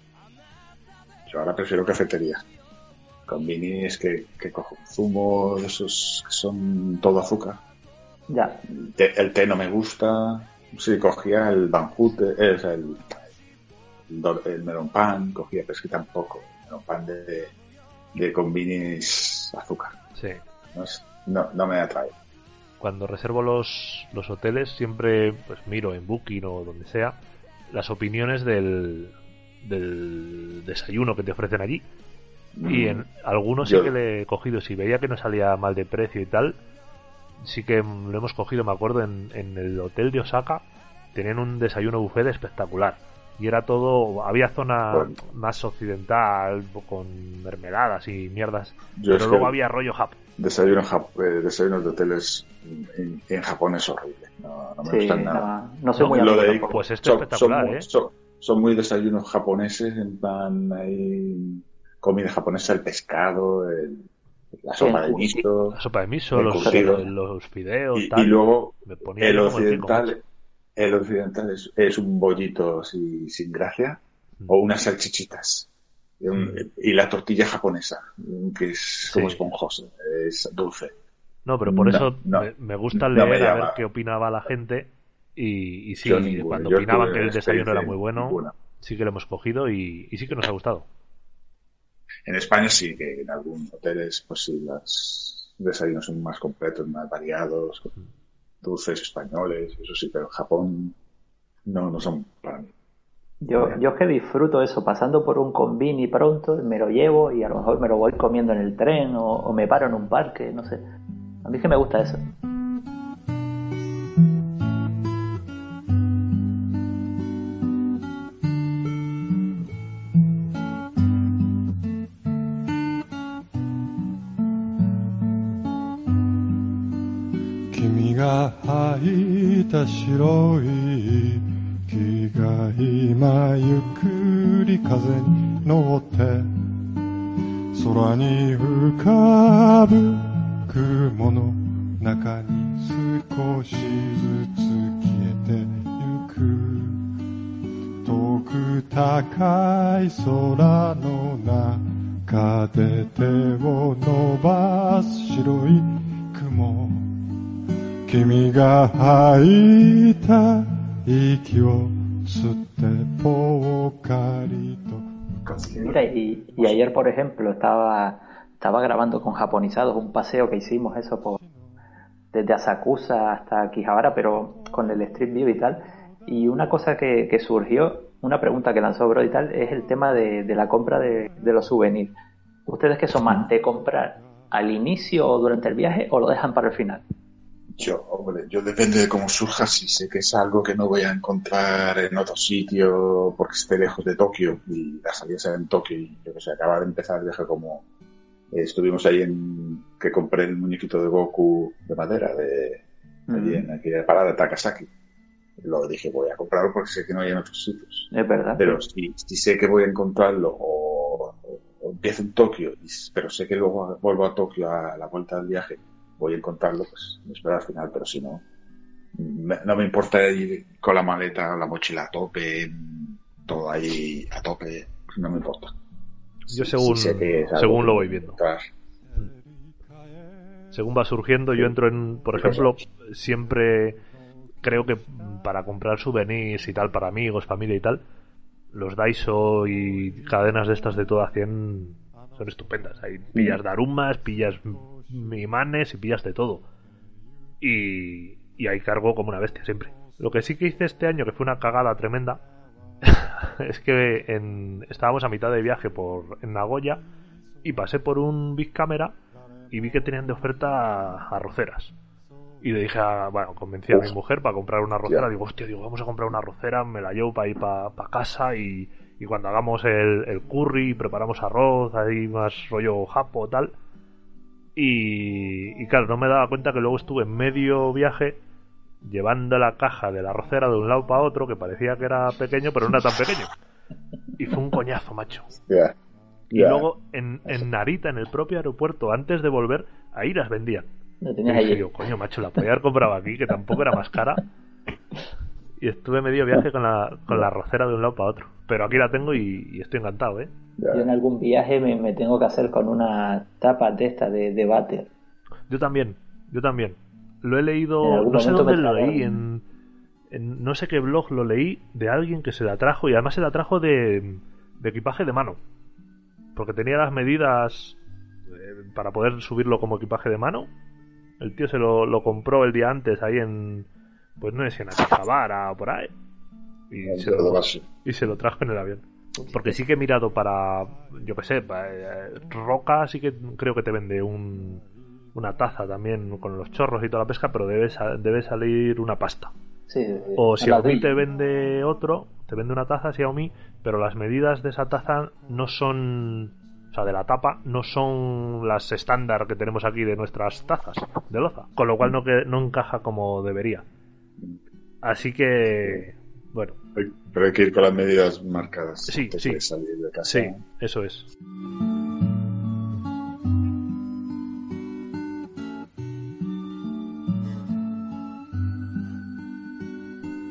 S3: Yo ahora prefiero cafetería. Convini es que, que cojo un zumo de esos que son todo azúcar.
S1: Ya.
S3: El té, el té no me gusta. Sí, cogía el banjute, es el, el, el melón pan, cogía, pero es que tampoco. El melón pan de, de convini es azúcar.
S2: Sí.
S3: No, es, no, no me atrae.
S2: Cuando reservo los, los hoteles siempre pues miro en Booking o donde sea las opiniones del, del desayuno que te ofrecen allí. Mm. Y en algunos Yo... sí que le he cogido, si veía que no salía mal de precio y tal, sí que lo hemos cogido. Me acuerdo en, en el hotel de Osaka tenían un desayuno buffet espectacular y era todo, había zona bueno. más occidental con mermeladas y mierdas. Yo pero luego había rollo Japón.
S3: Desayuno Jap- eh, desayunos de hoteles en, en Japón es horrible, no, no me
S1: sí,
S3: gustan nada.
S1: No, no soy
S3: no,
S1: muy
S3: lo de,
S2: pues esto es espectacular,
S3: son,
S2: ¿eh?
S3: Son, son muy desayunos japoneses, en plan hay comida japonesa, el pescado, el, la sopa de miso,
S2: la sopa de miso, los, los fideos,
S3: y,
S2: tal.
S3: y luego
S2: me ponía
S3: el occidental, el occidental es, es un bollito así, sin gracia, mm. o unas salchichitas. Y, un, mm. y la tortilla japonesa, que es como sí. esponjosa, es dulce.
S2: No, pero por no, eso no, me, me gusta leer no me a ver qué opinaba la gente. Y, y sí, ninguno, cuando opinaban que el desayuno era muy bueno, ninguna. sí que lo hemos cogido y, y sí que nos ha gustado.
S3: En España sí, que en algunos hoteles, pues sí, los desayunos son más completos, más variados, con dulces españoles, eso sí, pero en Japón no, no son para mí.
S1: Yo, yo es que disfruto eso, pasando por un convini pronto, me lo llevo y a lo mejor me lo voy comiendo en el tren o, o me paro en un parque, no sé. A mí es que me gusta eso.
S5: 君が吐いた白い木が今ゆっくり風に乗って空に浮かぶ雲の中に少しずつ消えてゆく遠く高い空の中で手を伸ばす白い雲君が吐いた息を吸ってぽっかりと
S1: Mira, y, y ayer por ejemplo estaba estaba grabando con Japonizados un paseo que hicimos eso por desde Asakusa hasta Akihabara, pero con el Street View y tal, y una cosa que, que surgió, una pregunta que lanzó Bro y tal, es el tema de, de la compra de, de los souvenirs. ¿Ustedes qué son más, de comprar al inicio o durante el viaje o lo dejan para el final?
S3: Yo, hombre, yo depende de cómo surja, si sé que es algo que no voy a encontrar en otro sitio porque esté lejos de Tokio y la salida será en Tokio y yo que sé, acaba de empezar el viaje como eh, estuvimos ahí en que compré el muñequito de Goku de madera de mm. allí en aquella parada de Takasaki. Lo dije, voy a comprarlo porque sé que no hay en otros sitios.
S1: Es verdad.
S3: Pero si, si sé que voy a encontrarlo o, o, o empiezo en Tokio, y, pero sé que luego vuelvo a Tokio a la vuelta del viaje, voy a encontrarlo, pues me espero al final, pero si no, me, no me importa ir con la maleta, la mochila a tope, todo ahí a tope, no me importa.
S2: Yo según, sí, según lo voy viendo. Entrar. Según va surgiendo, yo entro en, por ejemplo, siempre creo que para comprar souvenirs y tal, para amigos, familia y tal, los Daiso y cadenas de estas de todo a cien son estupendas. Hay pillas darumas, pillas imanes y pillas de todo. Y, y ahí cargo como una bestia siempre. Lo que sí que hice este año, que fue una cagada tremenda, es que en, estábamos a mitad de viaje por en Nagoya y pasé por un Big Camera y vi que tenían de oferta arroceras. Y le dije, a, bueno, convencí a Uf. mi mujer para comprar una arrocera. Yeah. Digo, hostia, digo, vamos a comprar una arrocera, me la llevo para ir para pa casa y, y cuando hagamos el, el curry, preparamos arroz, ahí más rollo japo, tal. Y, y claro, no me daba cuenta que luego estuve en medio viaje llevando la caja de la arrocera de un lado para otro, que parecía que era pequeño, pero no era tan pequeño. Y fue un coñazo, macho. Yeah. Yeah. Y luego en, en Narita, en el propio aeropuerto, antes de volver, ahí las vendían.
S1: Lo tenías ahí.
S2: Y digo, coño, macho, la podía haber comprado aquí, que tampoco era más cara. Y estuve medio viaje con la, con la arrocera de un lado para otro. Pero aquí la tengo y, y estoy encantado, ¿eh?
S1: Yo en algún viaje me, me tengo que hacer con una tapa de esta de, de váter.
S2: Yo también, yo también. Lo he leído, no sé dónde lo leí, en, en no sé qué blog lo leí de alguien que se la trajo y además se la trajo de, de equipaje de mano. Porque tenía las medidas eh, para poder subirlo como equipaje de mano. El tío se lo, lo compró el día antes ahí en, pues no sé si en Akihabara o por ahí. Y se, lo, y se lo trajo en el avión. Porque sí que he mirado para, yo qué sé, para, eh, Roca sí que creo que te vende un, una taza también con los chorros y toda la pesca, pero debe, debe salir una pasta.
S1: Sí, sí, sí.
S2: O Xiaomi te vende otro, te vende una taza Xiaomi, pero las medidas de esa taza no son, o sea, de la tapa, no son las estándar que tenemos aquí de nuestras tazas de loza, con lo cual no, que, no encaja como debería. Así que, bueno.
S3: Pero hay que ir con las medidas marcadas.
S2: Sí,
S3: antes
S2: sí.
S3: de salir de casa.
S2: Sí, eso es.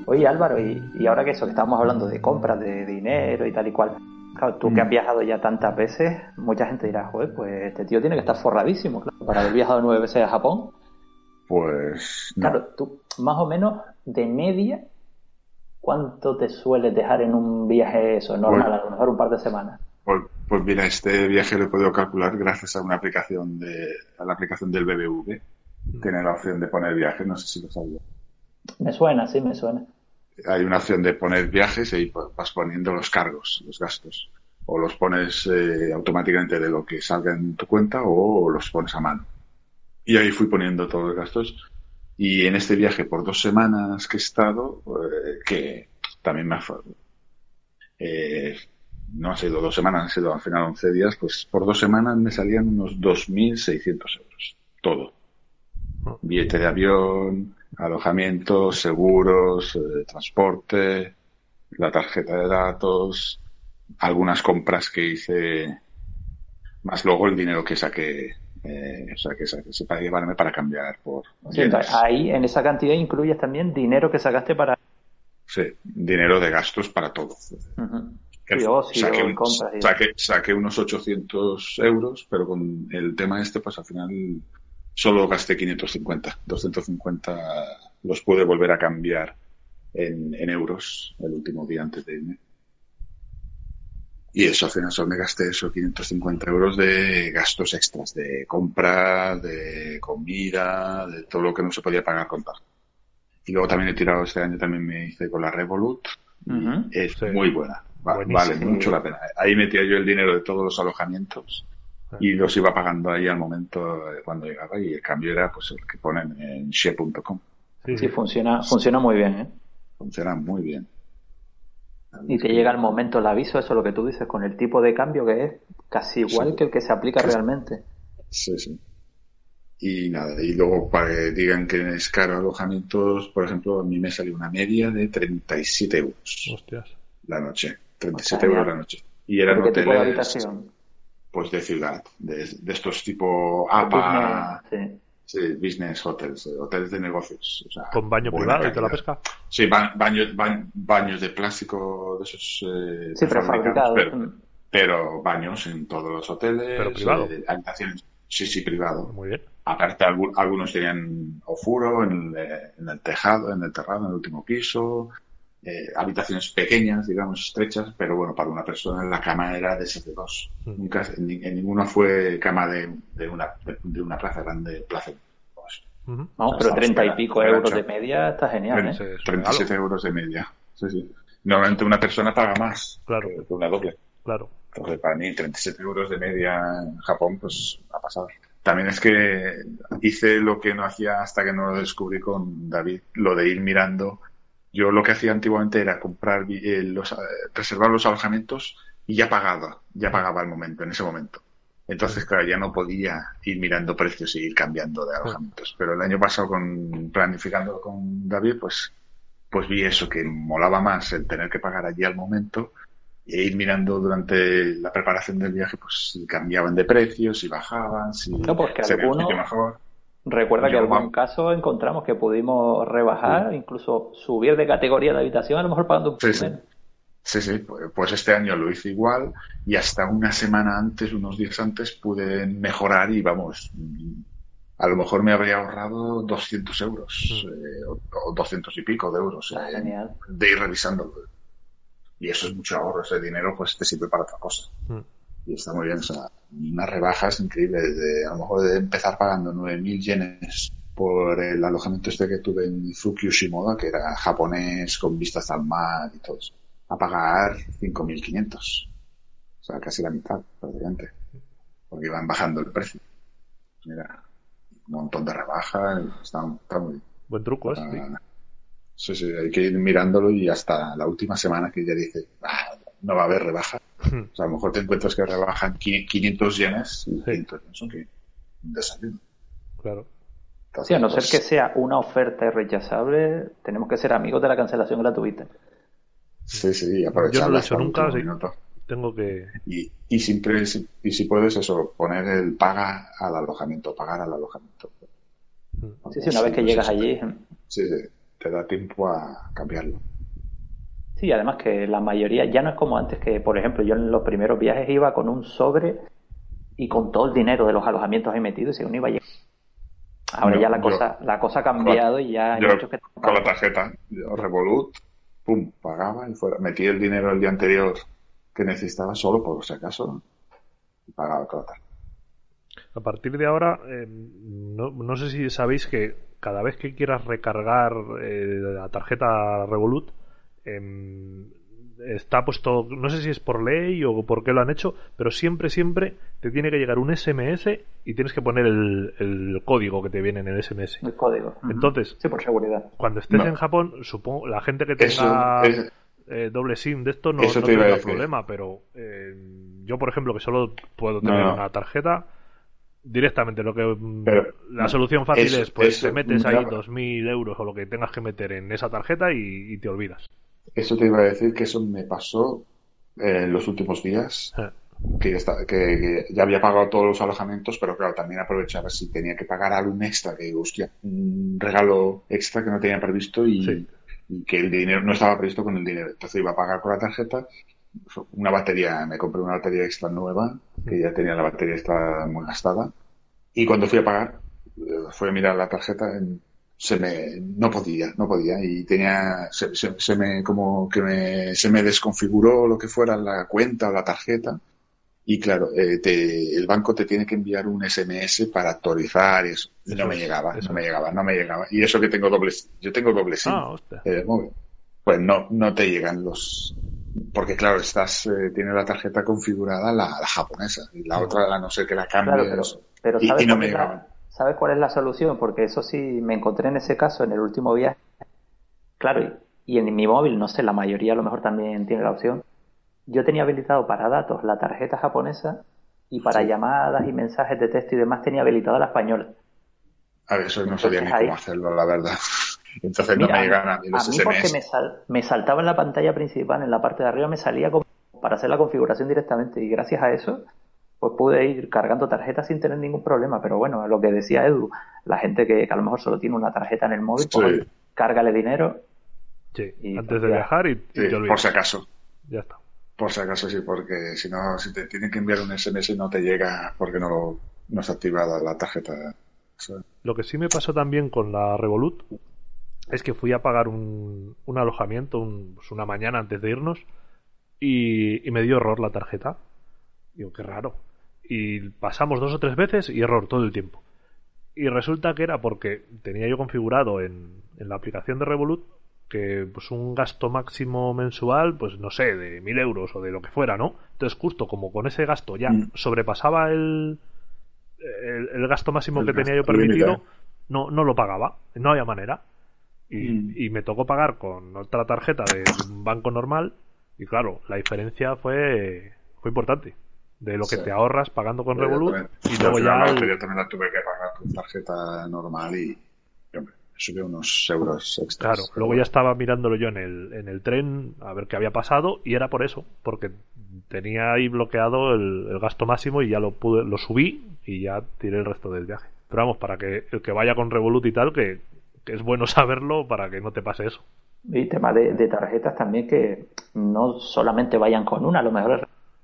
S1: Oye, Álvaro, y, y ahora que eso, que estábamos hablando de compras, de dinero y tal y cual, claro, tú que has viajado ya tantas veces, mucha gente dirá, joder, pues este tío tiene que estar forradísimo, claro, para haber viajado nueve veces a Japón.
S3: Pues no.
S1: Claro, tú, más o menos, de media, ¿cuánto te sueles dejar en un viaje eso, normal, pues, a lo mejor un par de semanas?
S3: Pues, pues mira, este viaje lo he podido calcular gracias a una aplicación de, a la aplicación del B B V. Tiene la opción de poner viajes, no sé si lo sabía.
S1: Me suena, sí, me suena.
S3: Hay una opción de poner viajes y ahí vas poniendo los cargos, los gastos. O los pones eh, automáticamente de lo que salga en tu cuenta o los pones a mano. Y ahí fui poniendo todos los gastos. Y en este viaje por dos semanas que he estado, eh, que también me ha... Eh, no ha sido dos semanas, han sido al final once días, pues por dos semanas me salían unos dos mil seiscientos euros. Todo. Billete de avión, alojamiento, seguros, eh, transporte, la tarjeta de datos, algunas compras que hice, más luego el dinero que saqué, eh, o sea, que saqué para llevarme para cambiar por...
S1: Sí, ahí en esa cantidad incluyes también dinero que sacaste para...
S3: Sí, dinero de gastos para todo.
S1: Uh-huh. Sí, ocio,
S3: saqué, un,
S1: compras y...
S3: saqué, saqué unos ochocientos euros, pero con el tema este, pues al final... Solo gasté quinientos cincuenta, doscientos cincuenta los pude volver a cambiar en, en euros el último día antes de irme. Y eso, al final solo me gasté eso, quinientos cincuenta euros de gastos extras, de compra, de comida, de todo lo que no se podía pagar con tarjeta. Y luego también he tirado, este año también me hice con la Revolut. Uh-huh. Es sí. Muy buena, va, vale mucho la pena. Ahí metía yo el dinero de todos los alojamientos. Y los iba pagando ahí al momento cuando llegaba y el cambio era pues el que ponen en she punto com.
S1: Sí, sí, funciona, funciona muy bien, ¿eh?
S3: Funciona muy bien.
S1: Y te llega el momento el aviso, eso es lo que tú dices, con el tipo de cambio que es casi igual sí. que el que se aplica sí. realmente.
S3: Sí, sí. Y nada, y luego para que digan que es caro alojamientos, por ejemplo, a mí me salió una media de treinta y siete euros.
S2: Hostias.
S3: La noche. treinta y siete euros la noche. Y eran
S1: hoteles...
S3: ¿Qué
S1: tipo de habitación?
S3: Pues de ciudad, de, de estos tipo A P A, business, sí. Sí, business hotels, hoteles de negocios. O sea,
S2: ¿con baño privado y toda la pesca?
S3: Sí, ba- baños, ba- baños de plástico de esos eh,
S1: sí, prefabricados.
S3: Pero, pero baños en todos los hoteles.
S2: ¿Pero privado?
S3: Eh, habitaciones, sí, sí, privado.
S2: Muy bien.
S3: Aparte, algunos tenían ofuro en, en el tejado, en el terrado, en el último piso. Eh, habitaciones pequeñas, digamos, estrechas, pero bueno, para una persona la cama era de siete dos. Mm. Nunca, en, en ninguna fue cama de, de una de, de una plaza grande, plaza. Pues,
S1: uh-huh. No, pero treinta y pico euros de media está genial,
S3: ¿eh? treinta y siete euros de media. Sí, sí. Normalmente una persona paga más
S2: claro.
S3: que una doble.
S2: Claro.
S3: Entonces, para mí, treinta y siete euros de media en Japón, pues ha pasado. También es que hice lo que no hacía hasta que no lo descubrí con David, lo de ir mirando. Yo lo que hacía antiguamente era comprar, eh, los, eh, reservar los alojamientos y ya pagaba, ya pagaba al momento, en ese momento. Entonces, claro, ya no podía ir mirando precios y ir cambiando de alojamientos. Pero el año pasado, con planificando con David, pues, pues vi eso, que molaba más el tener que pagar allí al momento e ir mirando durante la preparación del viaje, pues si cambiaban de precios, si bajaban, si
S1: no, porque
S3: se
S1: alguno...
S3: veía mejor.
S1: Recuerda que en algún caso encontramos que pudimos rebajar, sí. incluso subir de categoría de habitación, a lo mejor pagando un poco
S3: sí,
S1: menos.
S3: Sí, sí, pues este año lo hice igual y hasta una semana antes, unos días antes, pude mejorar y vamos, a lo mejor me habría ahorrado doscientos euros mm. eh, o, o doscientos y pico de euros
S1: ah,
S3: eh,
S1: genial.
S3: de ir revisándolo. Y eso es mucho ahorro, ese dinero pues te sirve para otra cosa. Mm. Y está muy bien, o sea, unas rebajas increíbles, de, a lo mejor de empezar pagando nueve mil yenes por el alojamiento este que tuve en Fukyu Shimoda, que era japonés, con vistas al mar y todo eso, a pagar cinco mil quinientos. O sea, casi la mitad, prácticamente. Porque iban bajando el precio. Mira, un montón de rebajas, está, está muy bien.
S2: Buen truco, ¿eh?
S3: Ah, sí, sí, hay que ir mirándolo y hasta la última semana que ya dice, ah, no va a haber rebaja. O sea, a lo mejor te encuentras que rebajan quinientos yenes y sí. quinientos yenes son un desayuno.
S2: Claro.
S1: Entonces, sí, a no pues... ser que sea una oferta irrechazable, tenemos que ser amigos de la cancelación gratuita.
S3: Sí, sí, aprovechar.
S2: Yo no lo he hecho nunca, sí. Tengo que...
S3: Y, y siempre, y si puedes eso, poner el paga al alojamiento, pagar al alojamiento.
S1: Sí, sí, una vez que llegas allí...
S3: Sí, sí. te da tiempo a cambiarlo.
S1: Sí, además que la mayoría ya no es como antes, que por ejemplo yo en los primeros viajes iba con un sobre y con todo el dinero de los alojamientos ahí metido y según iba a llegar. Ahora no, ya la yo, cosa la cosa ha cambiado y ya hay
S3: yo,
S1: muchos que...
S3: Con la tarjeta, yo, Revolut, pum, pagaba y fuera. Metí el dinero el día anterior que necesitaba solo por si acaso y pagaba con la tarjeta.
S2: A partir de ahora, eh, no, no sé si sabéis que cada vez que quieras recargar eh, la tarjeta Revolut, eh, está puesto, no sé si es por ley o por qué lo han hecho, pero siempre, siempre te tiene que llegar un S M S y tienes que poner el, el código que te viene en el S M S.
S1: El código.
S2: Entonces,
S1: sí, por seguridad.
S2: Cuando estés no. en Japón, supongo, la gente que tenga eso, es, eh, doble SIM de esto no, no tendrá problema, pero eh, yo, por ejemplo, que solo puedo tener no. una tarjeta, directamente lo que pero, la no, solución fácil eso, es pues eso, te metes ahí dos mil euros o lo que tengas que meter en esa tarjeta y, y te olvidas.
S3: Eso te iba a decir que eso me pasó eh, en los últimos días, eh. que, está, que, que ya había pagado todos los alojamientos, pero claro, también aprovechaba si tenía que pagar algún extra, que hostia, un regalo extra que no tenía previsto y, sí. y que el dinero no estaba previsto con el dinero. Entonces iba a pagar con la tarjeta. Una batería, me compré una batería extra nueva, que ya tenía la batería extra muy gastada, y cuando fui a pagar, fui a mirar la tarjeta, se me, no podía, no podía, y tenía, se, se, se me, como que me, se me desconfiguró lo que fuera la cuenta o la tarjeta, y claro, eh, te, el banco te tiene que enviar un S M S para actualizar y eso, y no me llegaba, no me llegaba, no me llegaba, y eso que tengo doble, yo tengo doble SIM,
S2: ah,
S3: el móvil, pues no, no te llegan los, porque claro, estás eh, tiene la tarjeta configurada la, la japonesa y la otra a no ser que la cambies,
S1: claro, pero, pero
S3: y,
S1: ¿sabes,
S3: y no
S1: cuál
S3: me
S1: es la, ¿sabes cuál es la solución? Porque eso sí me encontré en ese caso en el último viaje, claro, y, y en mi móvil, no sé, la mayoría a lo mejor también tiene la opción. Yo tenía habilitado para datos la tarjeta japonesa y para sí. llamadas y mensajes de texto y demás tenía habilitada la española.
S3: A ver, eso no sabía ni cómo hacerlo, la verdad. Entonces
S1: Mira,
S3: no me llegan a mí los
S1: a mí
S3: S M S.
S1: Porque me, sal, me saltaba en la pantalla principal, en la parte de arriba me salía como para hacer la configuración directamente y gracias a eso pues pude ir cargando tarjetas sin tener ningún problema. Pero bueno, lo que decía Edu, la gente que, que a lo mejor solo tiene una tarjeta en el móvil, sí. pues cárgale dinero.
S2: Sí, y antes de viajar y, y
S3: sí, te olvidas. Por si acaso.
S2: Ya está.
S3: Por si acaso sí, porque si no, si te tienen que enviar un S M S no te llega porque no, lo, no está activada la tarjeta. ¿Sí?
S2: Lo que sí me pasó también con la Revolut es que fui a pagar un, un alojamiento un, pues una mañana antes de irnos y, y me dio error la tarjeta. Digo, qué raro. Y pasamos dos o tres veces y error todo el tiempo. Y resulta que era porque tenía yo configurado en, en la aplicación de Revolut que pues un gasto máximo mensual, pues no sé, de mil euros o de lo que fuera, ¿no? Entonces justo como con ese gasto ya mm. sobrepasaba el, el, el gasto máximo el que tenía yo permitido, no, no lo pagaba, no había manera. Y, mm. y me tocó pagar con otra tarjeta de un banco normal y claro, la diferencia fue fue importante de lo que sí. te ahorras pagando con Revolut y
S3: yo
S2: luego ya...
S3: El... Yo también la tuve que pagar con tarjeta normal y, y hombre, subió unos euros extras.
S2: Claro, luego ya estaba mirándolo yo en el, en el tren a ver qué había pasado y era por eso, porque tenía ahí bloqueado el, el gasto máximo y ya lo pude, lo subí y ya tiré el resto del viaje. Pero vamos, para que el que vaya con Revolut y tal, que, que es bueno saberlo para que no te pase eso.
S1: Y tema de, de tarjetas también, que no solamente vayan con una, a lo mejor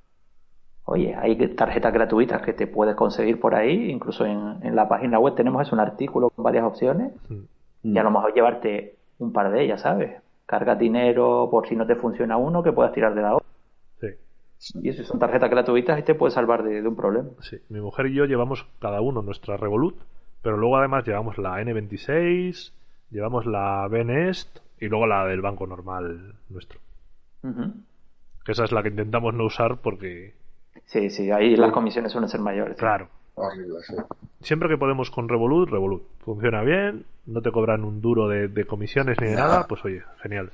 S1: oye, hay tarjetas gratuitas que te puedes conseguir por ahí, incluso en, en la página web tenemos eso, un artículo con varias opciones mm. y a lo mejor llevarte un par de ellas, ¿sabes? Cargas dinero por si no te funciona uno que puedas tirar de la otra.
S2: Sí.
S1: Y si son tarjetas gratuitas y te puedes salvar de, de un problema.
S2: Sí, mi mujer y yo llevamos cada uno nuestra Revolut, pero luego además llevamos la ene veintiséis, llevamos la Benest y luego la del banco normal nuestro. Uh-huh. Que esa es la que intentamos no usar porque...
S1: Sí, sí, ahí las comisiones suelen ser mayores.
S2: Claro. Siempre que podemos con Revolut, Revolut. Funciona bien, no te cobran un duro de, de comisiones ni de nada, pues oye, genial.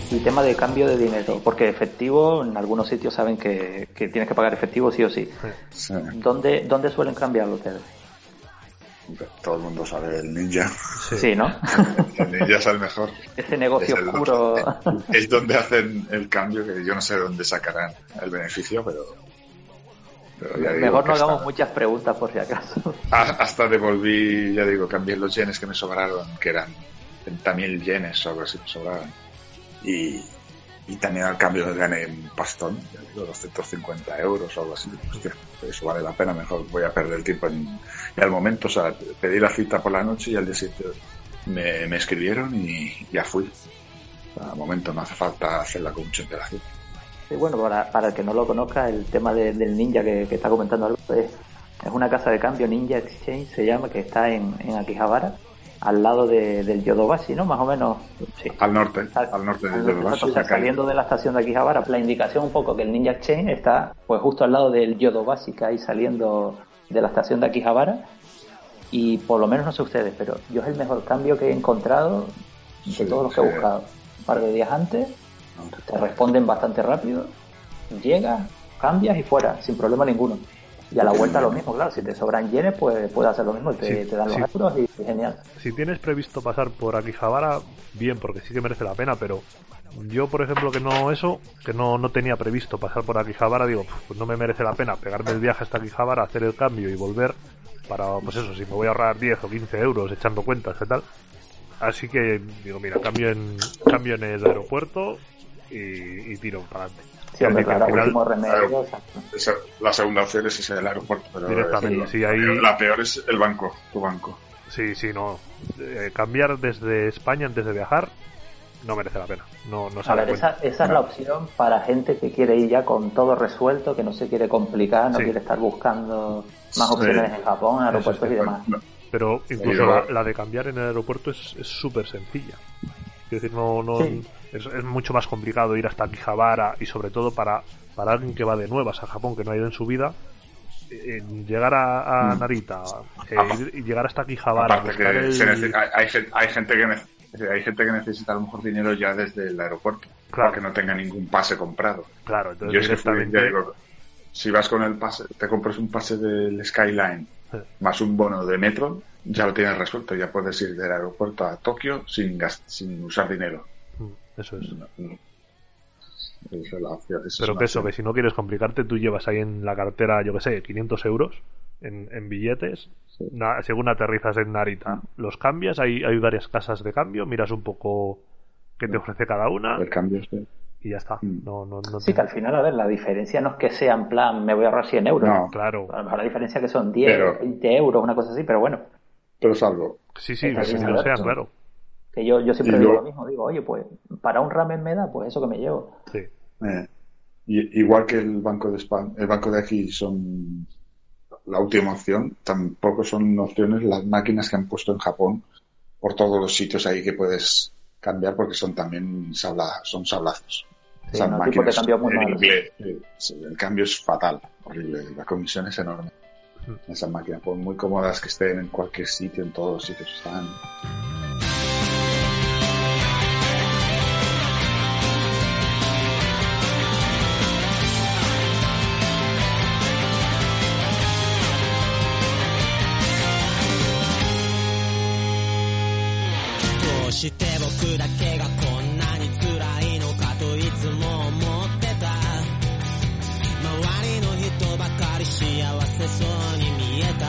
S1: Y tema de cambio de dinero, porque efectivo, en algunos sitios saben que, que tienes que pagar efectivo sí o sí.
S3: Sí.
S1: ¿Dónde, ¿Dónde suelen cambiarlo ustedes?
S3: Todo el mundo sabe el Ninja.
S1: Sí, sí, ¿no?
S3: El Ninja es el mejor.
S1: Ese negocio
S3: es el,
S1: oscuro.
S3: Es donde hacen el cambio, que yo no sé de dónde sacarán el beneficio, pero... pero ya
S1: Mejor no hagamos
S3: hasta,
S1: muchas preguntas por si acaso.
S3: Hasta devolví, ya digo, cambié los yenes que me sobraron, que eran treinta mil yenes o algo así me sobraron. Y, y también al cambio gané un pastón, ya digo, doscientos cincuenta euros o algo así. Hostia, eso vale la pena, mejor voy a perder el tiempo en... Y al momento, o sea, pedí la cita por la noche y al día siguiente me, me escribieron y ya fui. Al momento no hace falta hacerla con mucha interacción.
S1: Sí, bueno, para, para el que no lo conozca, el tema de, del Ninja que, que está comentando Alberto es, es una casa de cambio, Ninja Exchange se llama, que está en, en Akihabara, al lado de, del Yodobashi, ¿no? Más o menos. Sí.
S3: Al norte,
S1: Sal,
S3: al norte del
S1: Yodobashi. O sea, saliendo de la estación de Akihabara, la indicación un poco que el Ninja Exchange está pues justo al lado del Yodobashi que hay saliendo de la estación de Akihabara. Y por lo menos no sé ustedes, pero yo es el mejor cambio que he encontrado de sí, todos los que sí. he buscado. Un par de días antes, te responden bastante rápido, llegas, cambias y fuera, sin problema ninguno. Y a la vuelta lo mismo, claro, si te sobran yenes, pues puedes hacer lo mismo, te, sí, te dan los sí. euros y, y genial.
S2: Si tienes previsto pasar por Akihabara, bien, porque sí que merece la pena, pero yo, por ejemplo, que no eso, que no, no tenía previsto pasar por Akihabara, digo, pues no me merece la pena pegarme el viaje hasta Akihabara, hacer el cambio y volver para, pues eso, si me voy a ahorrar diez o quince euros echando cuentas y tal. Así que digo, mira, cambio en cambio en el aeropuerto y, y tiro para adelante.
S1: Sí, hombre, claro, final, último remedio,
S3: esa, la segunda opción es ese del aeropuerto, pero
S2: directamente,
S3: sí,
S2: sí, ahí...
S3: la peor es el banco, tu banco.
S2: Sí, sí, no. Eh, cambiar desde España antes de viajar no merece la pena. No, no
S1: a ver, esa, esa es
S3: no.
S1: la opción para gente que quiere ir ya con todo resuelto, que no se quiere complicar, no sí. quiere estar buscando más opciones sí. en Japón, en aeropuertos sí, y demás.
S3: No.
S2: Pero incluso la, la de cambiar en el aeropuerto es súper sencilla. Es decir, no, no sí. es, es mucho más complicado ir hasta Akihabara y sobre todo para, para alguien que va de nuevas a Japón, que no ha ido en su vida, eh, llegar a, a Narita eh, y llegar hasta Akihabara.
S3: Que el... se necesita, hay, hay, hay gente que necesita hay gente que necesita a lo mejor dinero ya desde el aeropuerto, claro, porque no tenga ningún pase comprado.
S2: Claro, entonces
S3: yo directamente... fui, digo, si vas con el pase, te compras un pase del Skyline sí. más un bono de metro, ya lo tienes resuelto, ya puedes ir del aeropuerto a Tokio sin gast- sin usar dinero.
S2: Eso es.
S3: No, no. Eso es la opción, eso
S2: pero
S3: es
S2: que eso,
S3: opción.
S2: que si no quieres complicarte, tú llevas ahí en la cartera, yo que sé, quinientos euros en, en billetes, sí. na, según aterrizas en Narita, los cambias, hay, hay varias casas de cambio, miras un poco qué te ofrece cada una.
S3: El cambio, sí.
S2: Y ya está. No, no, no
S1: sí, te... que al final, a ver, la diferencia no es que sea en plan, me voy a ahorrar cien euros.
S2: No, claro.
S1: A lo mejor la diferencia es que son diez,
S3: pero...
S1: veinte euros, una cosa así, pero bueno.
S3: Pero es algo.
S2: Sí, sí, que si lo sea, claro.
S1: Que yo, yo siempre y digo lo... lo mismo, digo, oye, pues, para un ramen me da, pues eso que me llevo.
S2: Sí.
S3: Eh, y, igual que el banco de España, el banco de aquí son la última opción, tampoco son opciones las máquinas que han puesto en Japón por todos los sitios ahí que puedes cambiar, porque son también sabla, son sablazos.
S1: Sí, Esas no, máquinas, tipo de cambio muy
S3: el, inglés, sí, el cambio es fatal, horrible, la comisión es enorme. Mm. Esas máquinas, por muy cómodas que estén en cualquier sitio, en todos los sitios están.
S5: どうして僕だけがこんなに辛いのかといつも思ってた周りの人ばかり幸せそうに見えた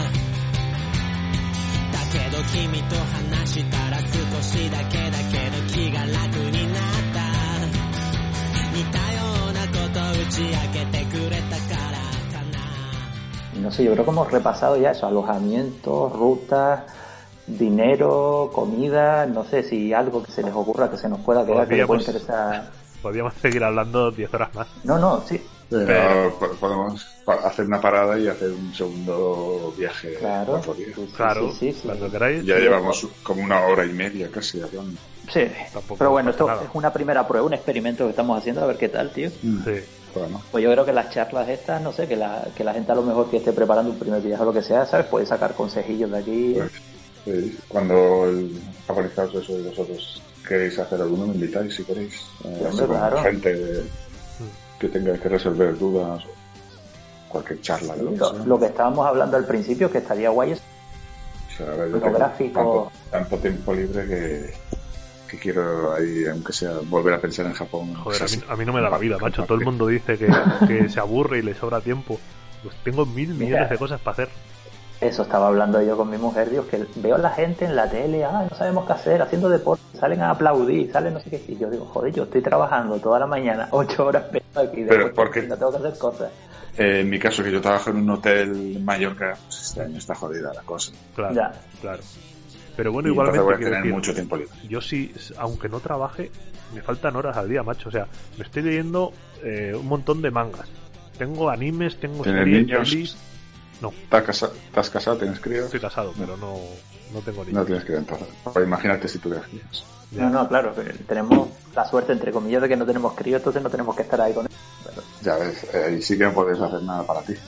S5: だけど君と話したら少しだけだけど気が楽になった似たようなこと打ち明けてくれたからかな
S1: No sé, yo creo que hemos repasado ya eso, alojamientos, rutas, dinero, comida, no sé si algo que se les ocurra que se nos pueda quedar, que les pueda interesar.
S2: Podríamos seguir hablando diez horas más.
S1: No, no, sí.
S3: Pero, Pero podemos hacer una parada y hacer un segundo viaje.
S1: Claro,
S3: sí,
S2: claro,
S1: sí, sí, sí.
S2: cuando queráis.
S3: Ya llevamos como una hora y media casi hablando.
S1: Sí,
S2: Tampoco
S1: pero bueno, esto
S2: nada.
S1: es una primera prueba, un experimento que estamos haciendo, a ver qué tal, tío.
S2: Sí.
S3: Bueno.
S1: Pues yo creo que las charlas estas, no sé, que la, que la gente a lo mejor que esté preparando un primer viaje o lo que sea, ¿sabes? Puede sacar consejillos de aquí.
S3: Pues, sí, cuando el Japonizados eso y vosotros queréis hacer alguno, me invitáis si queréis. Eh,
S1: hombre, claro.
S3: Gente que tenga que resolver dudas o cualquier charla. De lo,
S1: lo,
S3: que
S1: lo que estábamos hablando al principio, que estaría guay es
S3: o sea, a ver, yo
S1: fotográfico.
S3: Tanto, tanto tiempo libre que, que quiero ahí, aunque sea, volver a pensar en Japón.
S2: Joder,
S3: o sea,
S2: a, mí, a mí no me da la vida, macho. Todo el mundo dice que, que se aburre y le sobra tiempo. Pues tengo mil millones
S1: Mira,
S2: de cosas para hacer.
S1: Eso estaba hablando yo con mi mujer, Dios, que veo a la gente en la tele, ah, no sabemos qué hacer, haciendo deporte, salen a aplaudir, salen no sé qué, y yo digo, joder, yo estoy trabajando toda la mañana, ocho horas aquí,
S3: pero porque
S1: no tengo que hacer cosas.
S3: Eh, en mi caso, que yo trabajo en un hotel en Mallorca, pues este año está jodida la cosa.
S2: Claro,
S1: ya.
S2: claro. Pero bueno,
S3: y
S2: igualmente
S3: voy a tener
S2: decir,
S3: mucho tiempo libre.
S2: Yo sí, aunque no trabaje, me faltan horas al día, macho. O sea, me estoy leyendo eh, un montón de mangas. Tengo animes, tengo
S3: ¿Tienes
S2: series,
S3: niños?
S2: pelis. No.
S3: ¿Estás casado? ¿Estás casado? ¿Tienes críos?
S2: Estoy casado, pero no, no tengo niños.
S3: No tienes críos entonces. Pues imagínate si tuvieras críos.
S1: Ya. No, no, claro, tenemos la suerte, entre comillas, de que no tenemos críos, entonces no tenemos que estar ahí con él. Pero...
S3: Ya ves, eh, y sí que no podéis hacer nada para ti.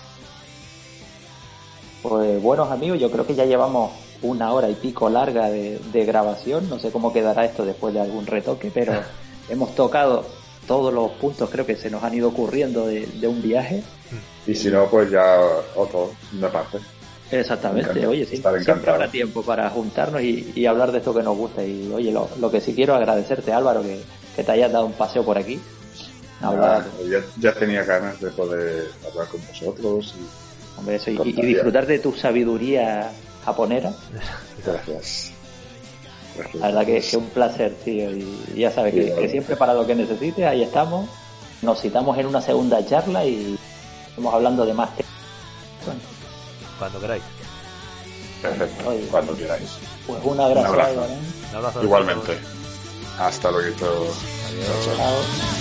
S1: Pues buenos amigos, yo creo que ya llevamos una hora y pico larga de, de grabación. No sé cómo quedará esto después de algún retoque, pero hemos tocado todos los puntos, creo que se nos han ido ocurriendo de, de un viaje.
S3: Y si no, pues ya otro, una parte.
S1: Exactamente, oye, sí, siempre habrá tiempo para juntarnos y, y hablar de esto que nos gusta. Y oye, lo, lo que sí quiero agradecerte, Álvaro, que, que te hayas dado un paseo por aquí.
S3: Hablar. Ya, ya tenía ganas de poder hablar con vosotros. Y,
S1: Hombre, eso, y, y disfrutar de tu sabiduría japonera.
S3: Gracias. Gracias.
S1: La verdad que es un placer, tío. Y ya sabes que, que siempre para lo que necesites, ahí estamos. Nos citamos en una segunda charla y estamos hablando de más temas.
S2: Cuando queráis.
S3: Perfecto, oye, cuando queráis.
S1: Pues un abrazo.
S3: Un abrazo.
S1: Ahí,
S2: un abrazo.
S3: Igualmente. Hasta luego.
S2: Adiós.
S1: Chao.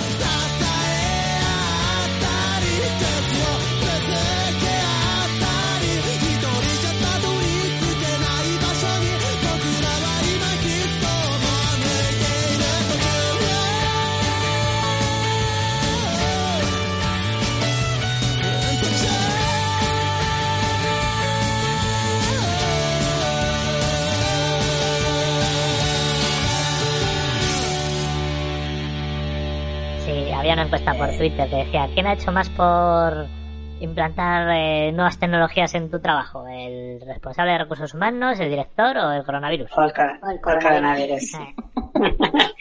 S6: Había una encuesta por Twitter que decía ¿quién ha hecho más por implantar eh, nuevas tecnologías en tu trabajo? ¿El responsable de recursos humanos, el director o el coronavirus?
S7: O el, cor- o el coronavirus.
S6: Eh.